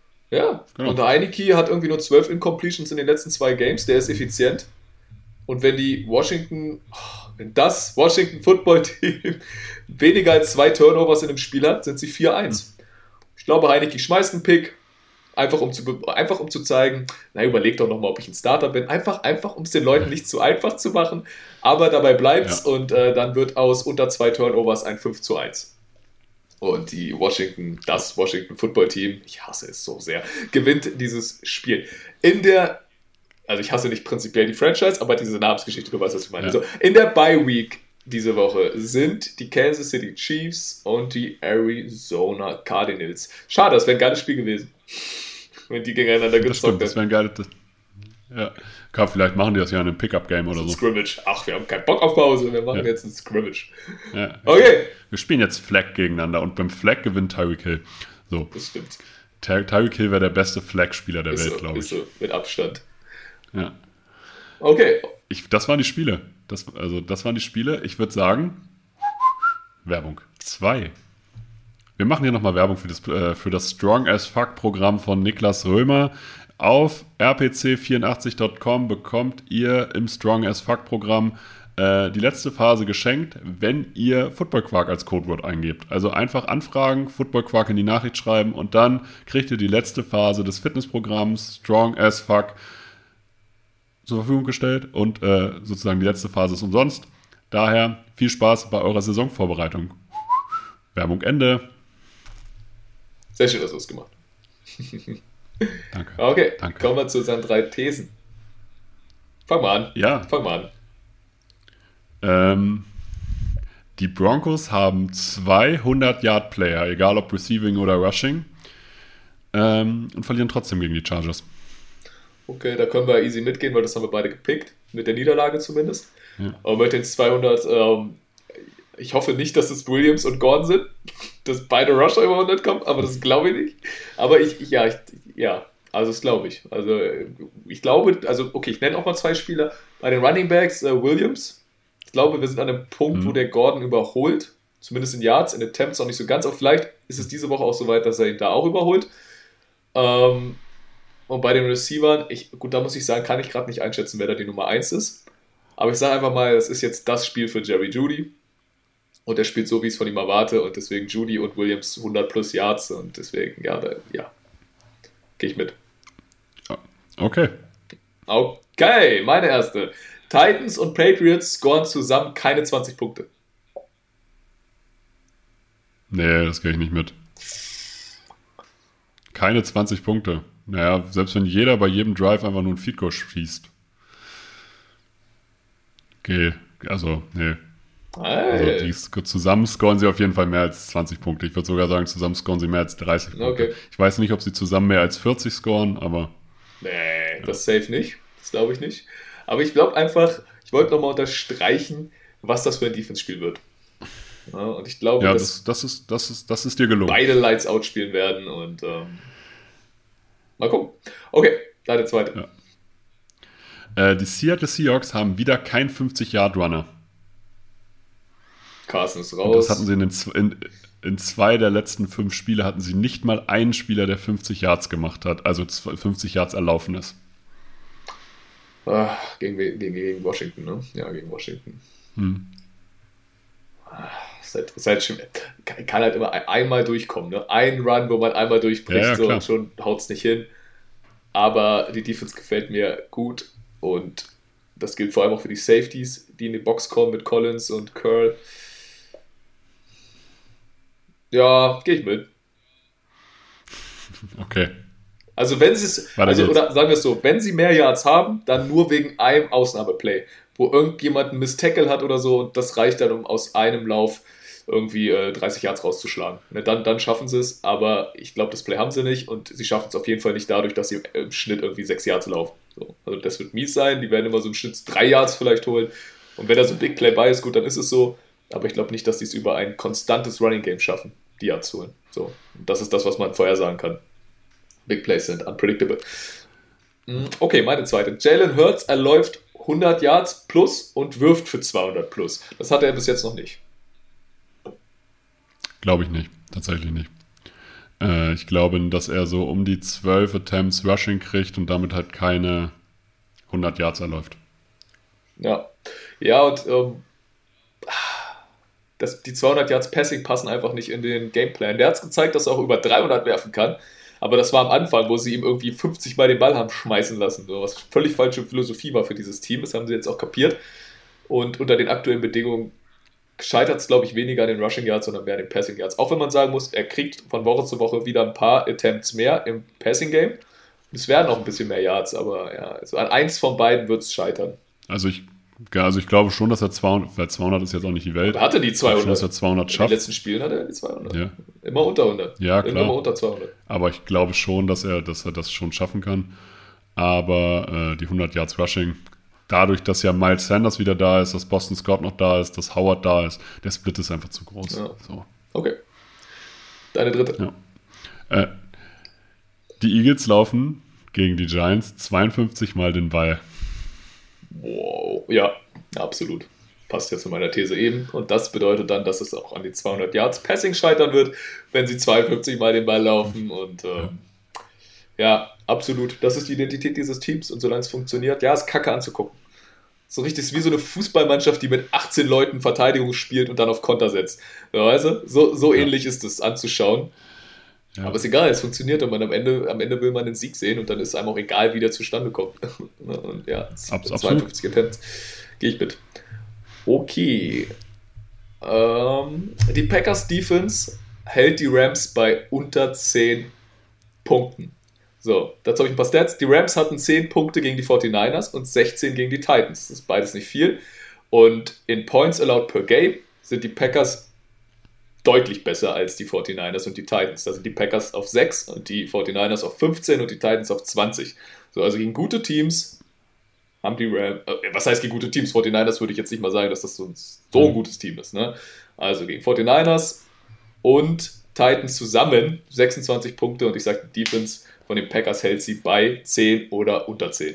Ja, genau. Und der Heineke hat irgendwie nur zwölf Incompletions in den letzten zwei Games, der ist effizient. Und wenn die Washington, wenn das Washington Football Team weniger als zwei Turnovers in einem Spiel hat, sind sie vier eins. Ich glaube, Heineke schmeißt einen Pick, einfach um zu, einfach um zu zeigen, na, überleg doch nochmal, ob ich ein Starter bin. Einfach, einfach um es den Leuten nicht zu einfach zu machen. Aber dabei bleibt's ja. und äh, dann wird aus unter zwei Turnovers ein fünf zu eins. Und die Washington, das Washington Football Team, ich hasse es so sehr, gewinnt dieses Spiel. In der, also ich hasse nicht prinzipiell die Franchise, aber diese Namensgeschichte, du weißt, was ich meine. Ja. Also in der Bye Week diese Woche sind die Kansas City Chiefs und die Arizona Cardinals. Schade, das wäre ein geiles Spiel gewesen, wenn die gegeneinander gezockt hätten. Das wäre ein geiles... Ja, Kann, vielleicht machen die das ja in einem Pickup-Game oder so. Scrimmage. Ach, wir haben keinen Bock auf Pause, wir machen ja. jetzt ein Scrimmage. Ja. Okay. Wir spielen jetzt Flag gegeneinander und beim Flag gewinnt Tyreek Hill. So. Das stimmt. Ty- Tyreek Hill wäre der beste Flag-Spieler der ist Welt, so, glaube ich. Ist so, mit Abstand. Ja. Okay. Ich, das waren die Spiele. Das, also, das waren die Spiele. Ich würde sagen, Werbung. Zwei. Wir machen hier nochmal Werbung für das, äh, für das Strong as Fuck Programm von Niklas Römer. Auf r p c vierundachtzig punkt com bekommt ihr im Strong as Fuck Programm äh, die letzte Phase geschenkt, wenn ihr Football Quark als Codewort eingebt. Also einfach anfragen, Football Quark in die Nachricht schreiben und dann kriegt ihr die letzte Phase des Fitnessprogramms Strong as Fuck zur Verfügung gestellt und äh, sozusagen die letzte Phase ist umsonst. Daher viel Spaß bei eurer Saisonvorbereitung. Werbung Ende. Sehr schön, dass du es gemacht hast. Danke. Okay, Danke. Kommen wir zu unseren drei Thesen. Fang mal an. Ja. Fang mal an. Ähm, die Broncos haben zwei hundert-Yard-Player, egal ob Receiving oder Rushing, ähm, und verlieren trotzdem gegen die Chargers. Okay, da können wir easy mitgehen, weil das haben wir beide gepickt. Mit der Niederlage zumindest. Ja. Aber mit den zweihundert, ähm, ich hoffe nicht, dass es Williams und Gordon sind, dass beide Rusher über hundert kommen, aber das glaube ich nicht. Aber ich, ich ja, ich, ja, also das glaube ich. Also ich glaube, also okay, ich nenne auch mal zwei Spieler. Bei den Running Backs, äh, Williams, ich glaube, wir sind an einem Punkt, mhm. wo der Gordon überholt, zumindest in Yards, in Attempts auch nicht so ganz, aber vielleicht ist es diese Woche auch so weit, dass er ihn da auch überholt. Ähm, und bei den Receivern, ich, gut, da muss ich sagen, kann ich gerade nicht einschätzen, wer da die Nummer eins ist. Aber ich sage einfach mal, das ist jetzt das Spiel für Jerry Jeudy. Und er spielt so, wie ich es von ihm erwarte. Und deswegen Jeudy und Williams hundert plus Yards. Und deswegen, ja, da, ja. Gehe ich mit. Okay. Okay, meine erste. Titans und Patriots scoren zusammen keine zwanzig Punkte. Nee, das gehe ich nicht mit. Keine zwanzig Punkte. Naja, selbst wenn jeder bei jedem Drive einfach nur ein Field Goal schießt. Okay, also, nee. Hey. Also die, zusammen scoren sie auf jeden Fall mehr als zwanzig Punkte. Ich würde sogar sagen, zusammen scoren sie mehr als dreißig Punkte. Okay. Ich weiß nicht, ob sie zusammen mehr als vierzig scoren, aber... Nee, ja. Das safe nicht. Das glaube ich nicht. Aber ich glaube einfach, ich wollte nochmal unterstreichen, was das für ein Defense-Spiel wird. Ja, und ich glaube, ja, dass das, das, ist, das, ist, das ist dir gelungen. Beide Lights Out spielen werden und ähm, mal gucken. Okay, deine zweite. Ja. Äh, die Seattle Seahawks haben wieder keinen fünfzig-Yard-Runner. Carson ist raus. Und das hatten sie in, den, in, in zwei der letzten fünf Spiele hatten sie nicht mal einen Spieler, der fünfzig Yards gemacht hat, also fünfzig Yards erlaufen ist. Ah, gegen, gegen, gegen Washington, ne? Ja, gegen Washington. Hm. Ah, ist halt, ist halt schwer. Kann, kann halt immer einmal durchkommen, ne? Ein Run, wo man einmal durchbricht, ja, ja, so, und schon haut es nicht hin. Aber die Defense gefällt mir gut und das gilt vor allem auch für die Safeties, die in die Box kommen mit Collins und Curl. Ja, gehe ich mit. Okay. Also wenn sie es, also, oder sagen wir es so, wenn sie mehr Yards haben, dann nur wegen einem Ausnahmeplay, wo irgendjemand einen Miss-Tackle hat oder so und das reicht dann, um aus einem Lauf irgendwie äh, dreißig Yards rauszuschlagen. Ne, dann, dann schaffen sie es, aber ich glaube, das Play haben sie nicht und sie schaffen es auf jeden Fall nicht dadurch, dass sie im Schnitt irgendwie sechs Yards laufen. So. Also das wird mies sein, die werden immer so im Schnitt drei Yards vielleicht holen und wenn da so ein Big Play bei ist, gut, dann ist es so, aber ich glaube nicht, dass die es über ein konstantes Running Game schaffen, die Yards zu holen. So. Und das ist das, was man vorher sagen kann. Big Plays sind unpredictable. Okay, meine zweite. Jalen Hurts, er läuft hundert Yards plus und wirft für zweihundert plus. Das hat er bis jetzt noch nicht. Glaube ich nicht, tatsächlich nicht. Äh, ich glaube, dass er so um die zwölf Attempts Rushing kriegt und damit halt keine hundert Yards erläuft. Ja, ja und ähm, das, die zweihundert Yards Passing passen einfach nicht in den Gameplan. Der hat es gezeigt, dass er auch über dreihundert werfen kann, aber das war am Anfang, wo sie ihm irgendwie fünfzig Mal den Ball haben schmeißen lassen, so, was völlig falsche Philosophie war für dieses Team. Das haben sie jetzt auch kapiert und unter den aktuellen Bedingungen scheitert es, glaube ich, weniger an den Rushing Yards, sondern mehr an den Passing Yards. Auch wenn man sagen muss, er kriegt von Woche zu Woche wieder ein paar Attempts mehr im Passing Game. Es werden auch ein bisschen mehr Yards, aber ja, also an eins von beiden wird es scheitern. Also ich, ja, also ich glaube schon, dass er zweihundert, weil zweihundert ist jetzt auch nicht die Welt. Er hatte die zweihundert. Schon, dass er zweihundert schafft. In den letzten Spielen hatte er die zweihundert. Ja. Immer unter hundert. Ja, klar. Immer unter zweihundert. Aber ich glaube schon, dass er, dass er das schon schaffen kann. Aber äh, die hundert Yards Rushing, dadurch, dass ja Miles Sanders wieder da ist, dass Boston Scott noch da ist, dass Howard da ist, der Split ist einfach zu groß. Ja. So. Okay. Deine dritte. Ja. Äh, die Eagles laufen gegen die Giants zweiundfünfzig Mal den Ball. Wow. Ja, absolut. Passt ja zu meiner These eben. Und das bedeutet dann, dass es auch an die zweihundert Yards Passing scheitern wird, wenn sie zweiundfünfzig Mal den Ball laufen. Und ähm, ja, absolut. Das ist die Identität dieses Teams. Und solange es funktioniert, ja, ist kacke anzugucken. So richtig ist wie so eine Fußballmannschaft, die mit achtzehn Leuten Verteidigung spielt und dann auf Konter setzt. Ja, weißt du? So, so ja. ähnlich ist es anzuschauen. Ja. Aber ist egal, es funktioniert und man am Ende, am Ende will man den Sieg sehen und dann ist einem auch egal, wie der zustande kommt. Und ja, zweiundfünfzig Attempts. Gehe ich mit. Okay. Ähm, die Packers Defense hält die Rams bei unter zehn Punkten. So, dazu habe ich ein paar Stats. Die Rams hatten zehn Punkte gegen die forty-niners und sechzehn gegen die Titans. Das ist beides nicht viel. Und in Points allowed per Game sind die Packers deutlich besser als die forty-niners und die Titans. Da sind die Packers auf sechs und die forty-niners auf fünfzehn und die Titans auf zwanzig. So, also gegen gute Teams haben die Rams, äh, was heißt gegen gute Teams? forty-niners würde ich jetzt nicht mal sagen, dass das so ein, so ein gutes Team ist. Ne? Also gegen forty-niners und Titans zusammen sechsundzwanzig Punkte und ich sage, die Defense von den Packers hält sie bei zehn oder unter zehn.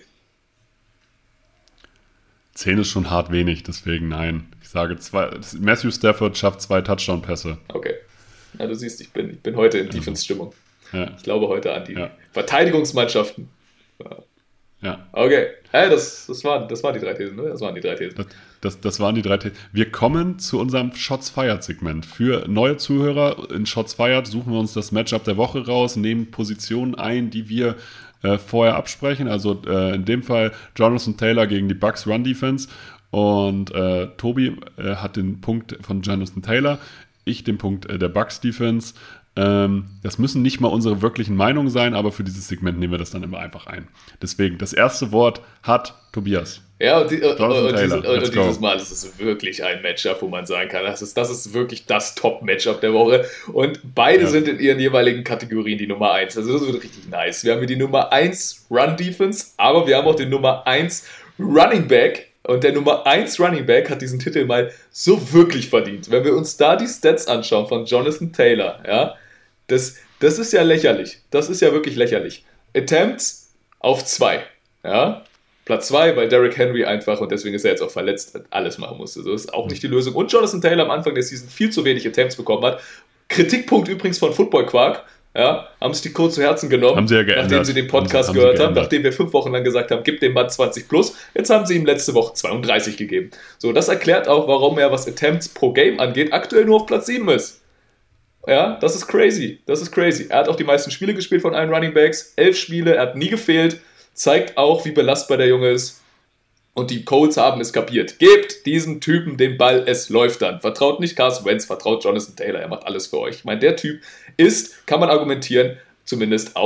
zehn ist schon hart wenig, deswegen nein. Ich sage, zwei, Matthew Stafford schafft zwei Touchdown-Pässe. Okay. Ja, du siehst, ich bin, ich bin heute in also, Defense-Stimmung. Ja. Ich glaube heute an die ja. Verteidigungsmannschaften. Ja. ja. Okay. Hey, das, das, waren, das waren die drei Thesen, ne? Das waren die drei Thesen. Das, das, das waren die drei Thesen. Wir kommen zu unserem Shots Fired-Segment. Für neue Zuhörer in Shots Fired suchen wir uns das Matchup der Woche raus, nehmen Positionen ein, die wir äh, vorher absprechen. Also äh, in dem Fall Jonathan Taylor gegen die Bucks Run Defense. Und äh, Tobi äh, hat den Punkt von Jonathan Taylor, ich den Punkt äh, der Bucks Defense. Ähm, das müssen nicht mal unsere wirklichen Meinungen sein, aber für dieses Segment nehmen wir das dann immer einfach ein. Deswegen, das erste Wort hat Tobias. Ja, und, die, und, und, diese, diese, und dieses Mal ist es wirklich ein Matchup, wo man sagen kann, das ist, das ist wirklich das Top-Matchup der Woche. Und beide ja. sind in ihren jeweiligen Kategorien die Nummer eins. Also das wird richtig nice. Wir haben hier die Nummer eins Run-Defense, aber wir haben auch den Nummer eins Running Back. Und der Nummer eins Running Back hat diesen Titel mal so wirklich verdient. Wenn wir uns da die Stats anschauen von Jonathan Taylor, ja, das, das ist ja lächerlich. Das ist ja wirklich lächerlich. Attempts auf zwei, ja. Platz zwei, weil Derrick Henry einfach, und deswegen ist er jetzt auch verletzt, alles machen musste. So ist auch nicht die Lösung. Und Jonathan Taylor am Anfang der Season viel zu wenig Attempts bekommen hat. Kritikpunkt übrigens von Football Quark. Ja, haben sich die Code zu Herzen genommen, haben sie ja geändert. Nachdem sie den Podcast haben, haben gehört haben, nachdem wir fünf Wochen lang gesagt haben, gib dem Mann zwanzig plus. Jetzt haben sie ihm letzte Woche zweiunddreißig gegeben. So, das erklärt auch, warum er, was Attempts pro Game angeht, aktuell nur auf Platz sieben ist. Ja, das ist crazy. Das ist crazy. Er hat auch die meisten Spiele gespielt von allen Running Backs. Elf Spiele, er hat nie gefehlt. Zeigt auch, wie belastbar der Junge ist. Und die Colts haben es kapiert. Gebt diesem Typen den Ball, es läuft dann. Vertraut nicht Carson Wentz, vertraut Jonathan Taylor, er macht alles für euch. Ich meine, der Typ ist, kann man argumentieren, zumindest auf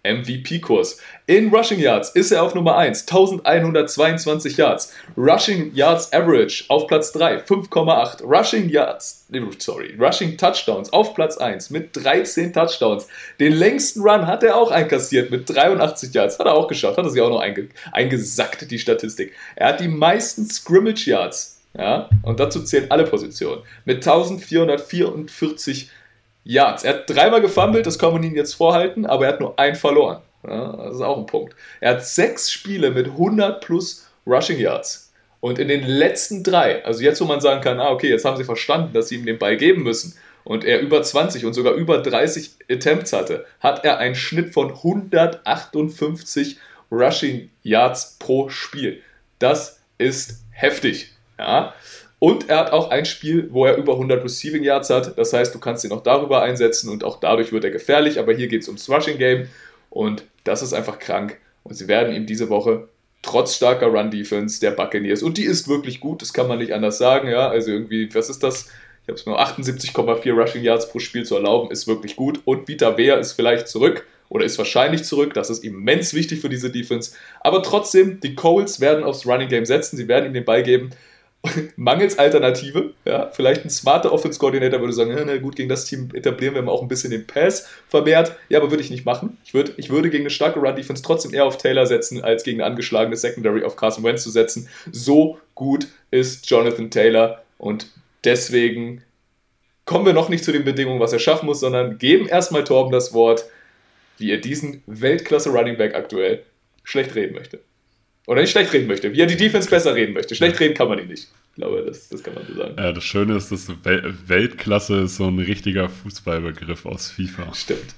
M V P-Kurs. In Rushing Yards ist er auf Nummer eins, elfhundertzweiundzwanzig Yards. Rushing Yards Average auf Platz drei, fünf Komma acht. Rushing Yards, sorry, Rushing Touchdowns auf Platz eins mit dreizehn Touchdowns. Den längsten Run hat er auch einkassiert mit dreiundachtzig Yards. Hat er auch geschafft, hat er sich auch noch einge, eingesackt, die Statistik. Er hat die meisten Scrimmage Yards, ja, und dazu zählen alle Positionen, mit eintausendvierhundertvierundvierzig Yards. Er hat dreimal gefummelt, das kann man ihm jetzt vorhalten, aber er hat nur einen verloren. Ja, das ist auch ein Punkt. Er hat sechs Spiele mit hundert plus Rushing Yards. Und in den letzten drei, also jetzt, wo man sagen kann, ah, okay, jetzt haben sie verstanden, dass sie ihm den Ball geben müssen, und er über zwanzig und sogar über dreißig Attempts hatte, hat er einen Schnitt von hundertachtundfünfzig Rushing Yards pro Spiel. Das ist heftig. Ja. Und er hat auch ein Spiel, wo er über hundert Receiving Yards hat. Das heißt, du kannst ihn auch darüber einsetzen und auch dadurch wird er gefährlich. Aber hier geht es ums Rushing Game und das ist einfach krank. Und sie werden ihm diese Woche trotz starker Run-Defense der Buccaneers, und die ist wirklich gut, das kann man nicht anders sagen. Ja, also irgendwie, was ist das? Ich habe es mir achtundsiebzig Komma vier Rushing Yards pro Spiel zu erlauben, ist wirklich gut. Und Vita Vea ist vielleicht zurück oder ist wahrscheinlich zurück. Das ist immens wichtig für diese Defense. Aber trotzdem, die Colts werden aufs Running Game setzen. Sie werden ihm den Ball geben. Mangels Alternative, ja, vielleicht ein smarter Offense-Coordinator würde sagen, na gut, gegen das Team etablieren wir mal auch ein bisschen den Pass vermehrt. Ja, aber würde ich nicht machen. Ich, würd, ich würde gegen eine starke Run-Defense trotzdem eher auf Taylor setzen, als gegen eine angeschlagene Secondary auf Carson Wentz zu setzen. So gut ist Jonathan Taylor und deswegen kommen wir noch nicht zu den Bedingungen, was er schaffen muss, sondern geben erstmal Torben das Wort, wie er diesen Weltklasse-Running-Back aktuell schlecht reden möchte. Oder nicht schlecht reden möchte, wie er die Defense besser reden möchte. Schlecht reden kann man ihn nicht. Ich glaube, das, das kann man so sagen. Ja, das Schöne ist, dass Weltklasse ist so ein richtiger Fußballbegriff aus FIFA. Stimmt.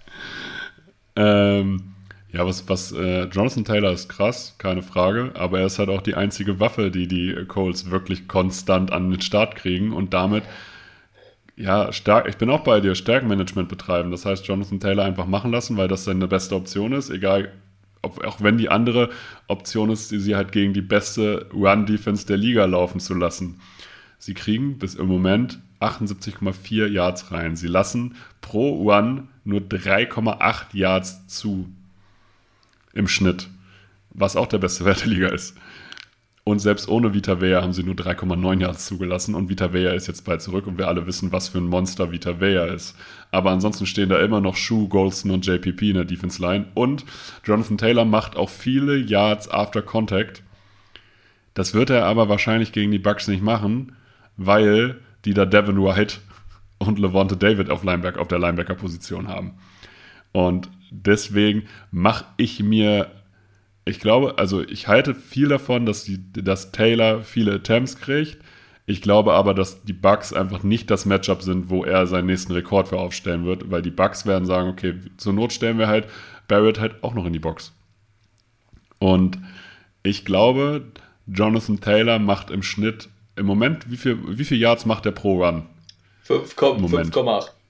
Ähm, ja, was, was äh, Jonathan Taylor ist krass, keine Frage, aber er ist halt auch die einzige Waffe, die die Colts wirklich konstant an den Start kriegen und damit, ja, stark, ich bin auch bei dir, Stärkenmanagement betreiben. Das heißt, Jonathan Taylor einfach machen lassen, weil das seine beste Option ist, egal, ob, auch wenn die andere Option ist, die sie halt gegen die beste Run-Defense der Liga laufen zu lassen. Sie kriegen bis im Moment achtundsiebzig Komma vier Yards rein. Sie lassen pro Run nur drei Komma acht Yards zu im Schnitt, was auch der beste Wert der Liga ist. Und selbst ohne Vita Vea haben sie nur drei Komma neun Yards zugelassen und Vita Vea ist jetzt bald zurück und wir alle wissen, was für ein Monster Vita Vea ist. Aber ansonsten stehen da immer noch Shu, Golston und J P P in der Defense Line und Jonathan Taylor macht auch viele Yards after Contact. Das wird er aber wahrscheinlich gegen die Bucks nicht machen, weil die da Devin White und Levante David auf, Linebacker, auf der Linebacker-Position haben. Und deswegen mache ich mir Ich glaube, also ich halte viel davon, dass, die, dass Taylor viele Attempts kriegt. Ich glaube aber, dass die Bucks einfach nicht das Matchup sind, wo er seinen nächsten Rekord für aufstellen wird, weil die Bucks werden sagen, okay, zur Not stellen wir halt Barrett halt auch noch in die Box. Und ich glaube, Jonathan Taylor macht im Schnitt, im Moment, wie viel, wie viel Yards macht er pro Run? fünf Komma acht.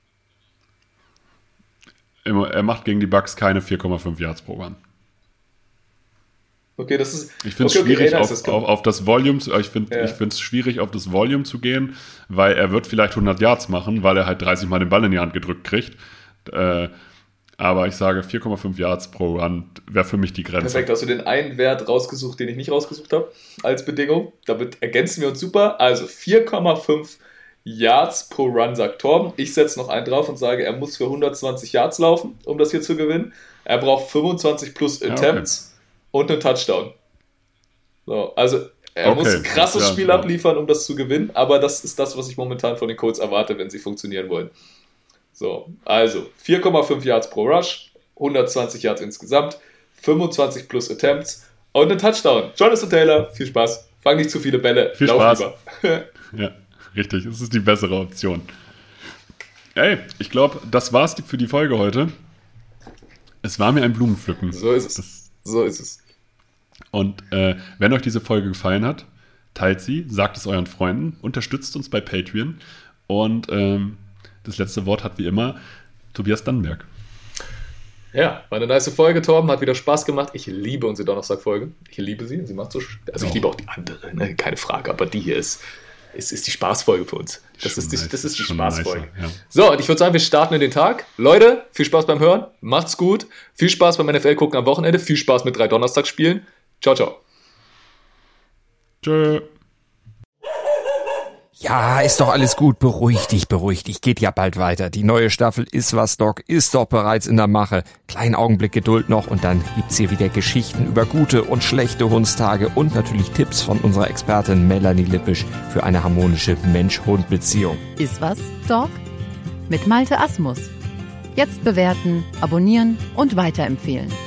Er macht gegen die Bucks keine vier Komma fünf Yards pro Run. Okay, das ist. Ich finde es okay, schwierig, okay, auf, das auf, auf das Volume, ich finde ja. es schwierig, auf das Volume zu gehen, weil er wird vielleicht hundert Yards machen, weil er halt dreißig Mal den Ball in die Hand gedrückt kriegt. Äh, aber ich sage, vier Komma fünf Yards pro Run wäre für mich die Grenze. Perfekt, hast du den einen Wert rausgesucht, den ich nicht rausgesucht habe, als Bedingung. Damit ergänzen wir uns super. Also vier Komma fünf Yards pro Run, sagt Torben. Ich setze noch einen drauf und sage, er muss für hundertzwanzig Yards laufen, um das hier zu gewinnen. Er braucht fünfundzwanzig plus Attempts. Ja, okay. Und einen Touchdown. So, also er okay. muss ein krasses ja, Spiel ja. abliefern, um das zu gewinnen, aber das ist das, was ich momentan von den Colts erwarte, wenn sie funktionieren wollen. So, also vier Komma fünf Yards pro Rush, hundertzwanzig Yards insgesamt, fünfundzwanzig plus Attempts und ein Touchdown. Jonathan Taylor, viel Spaß. Fang nicht zu viele Bälle, viel lauf Spaß. lieber. Ja, richtig, das ist die bessere Option. Ey, ich glaube, das war's für die Folge heute. Es war mir ein Blumenpflücken. So ist es. Das So ist es. Und äh, wenn euch diese Folge gefallen hat, teilt sie, sagt es euren Freunden, unterstützt uns bei Patreon. Und ähm, das letzte Wort hat wie immer Tobias Dannenberg. Ja, war eine nice Folge, Torben, hat wieder Spaß gemacht. Ich liebe unsere Donnerstag-Folge. Ich liebe sie, sie macht so. Also ich liebe auch die andere, ne? Keine Frage, aber die hier ist ist, ist die Spaßfolge für uns. Das Schon ist die, nice, das ist die schon Spaßfolge. nicer, ja. So, und ich würde sagen, wir starten in den Tag. Leute, viel Spaß beim Hören. Macht's gut. Viel Spaß beim N F L gucken am Wochenende. Viel Spaß mit drei Donnerstagsspielen. Ciao, ciao. Tschö. Ja, ist doch alles gut. Beruhig dich, beruhig dich. Geht ja bald weiter. Die neue Staffel Ist was, Doc ist doch bereits in der Mache. Kleinen Augenblick Geduld noch und dann gibt's hier wieder Geschichten über gute und schlechte Hundstage und natürlich Tipps von unserer Expertin Melanie Lippisch für eine harmonische Mensch-Hund-Beziehung. Ist was, Doc? Mit Malte Asmus. Jetzt bewerten, abonnieren und weiterempfehlen.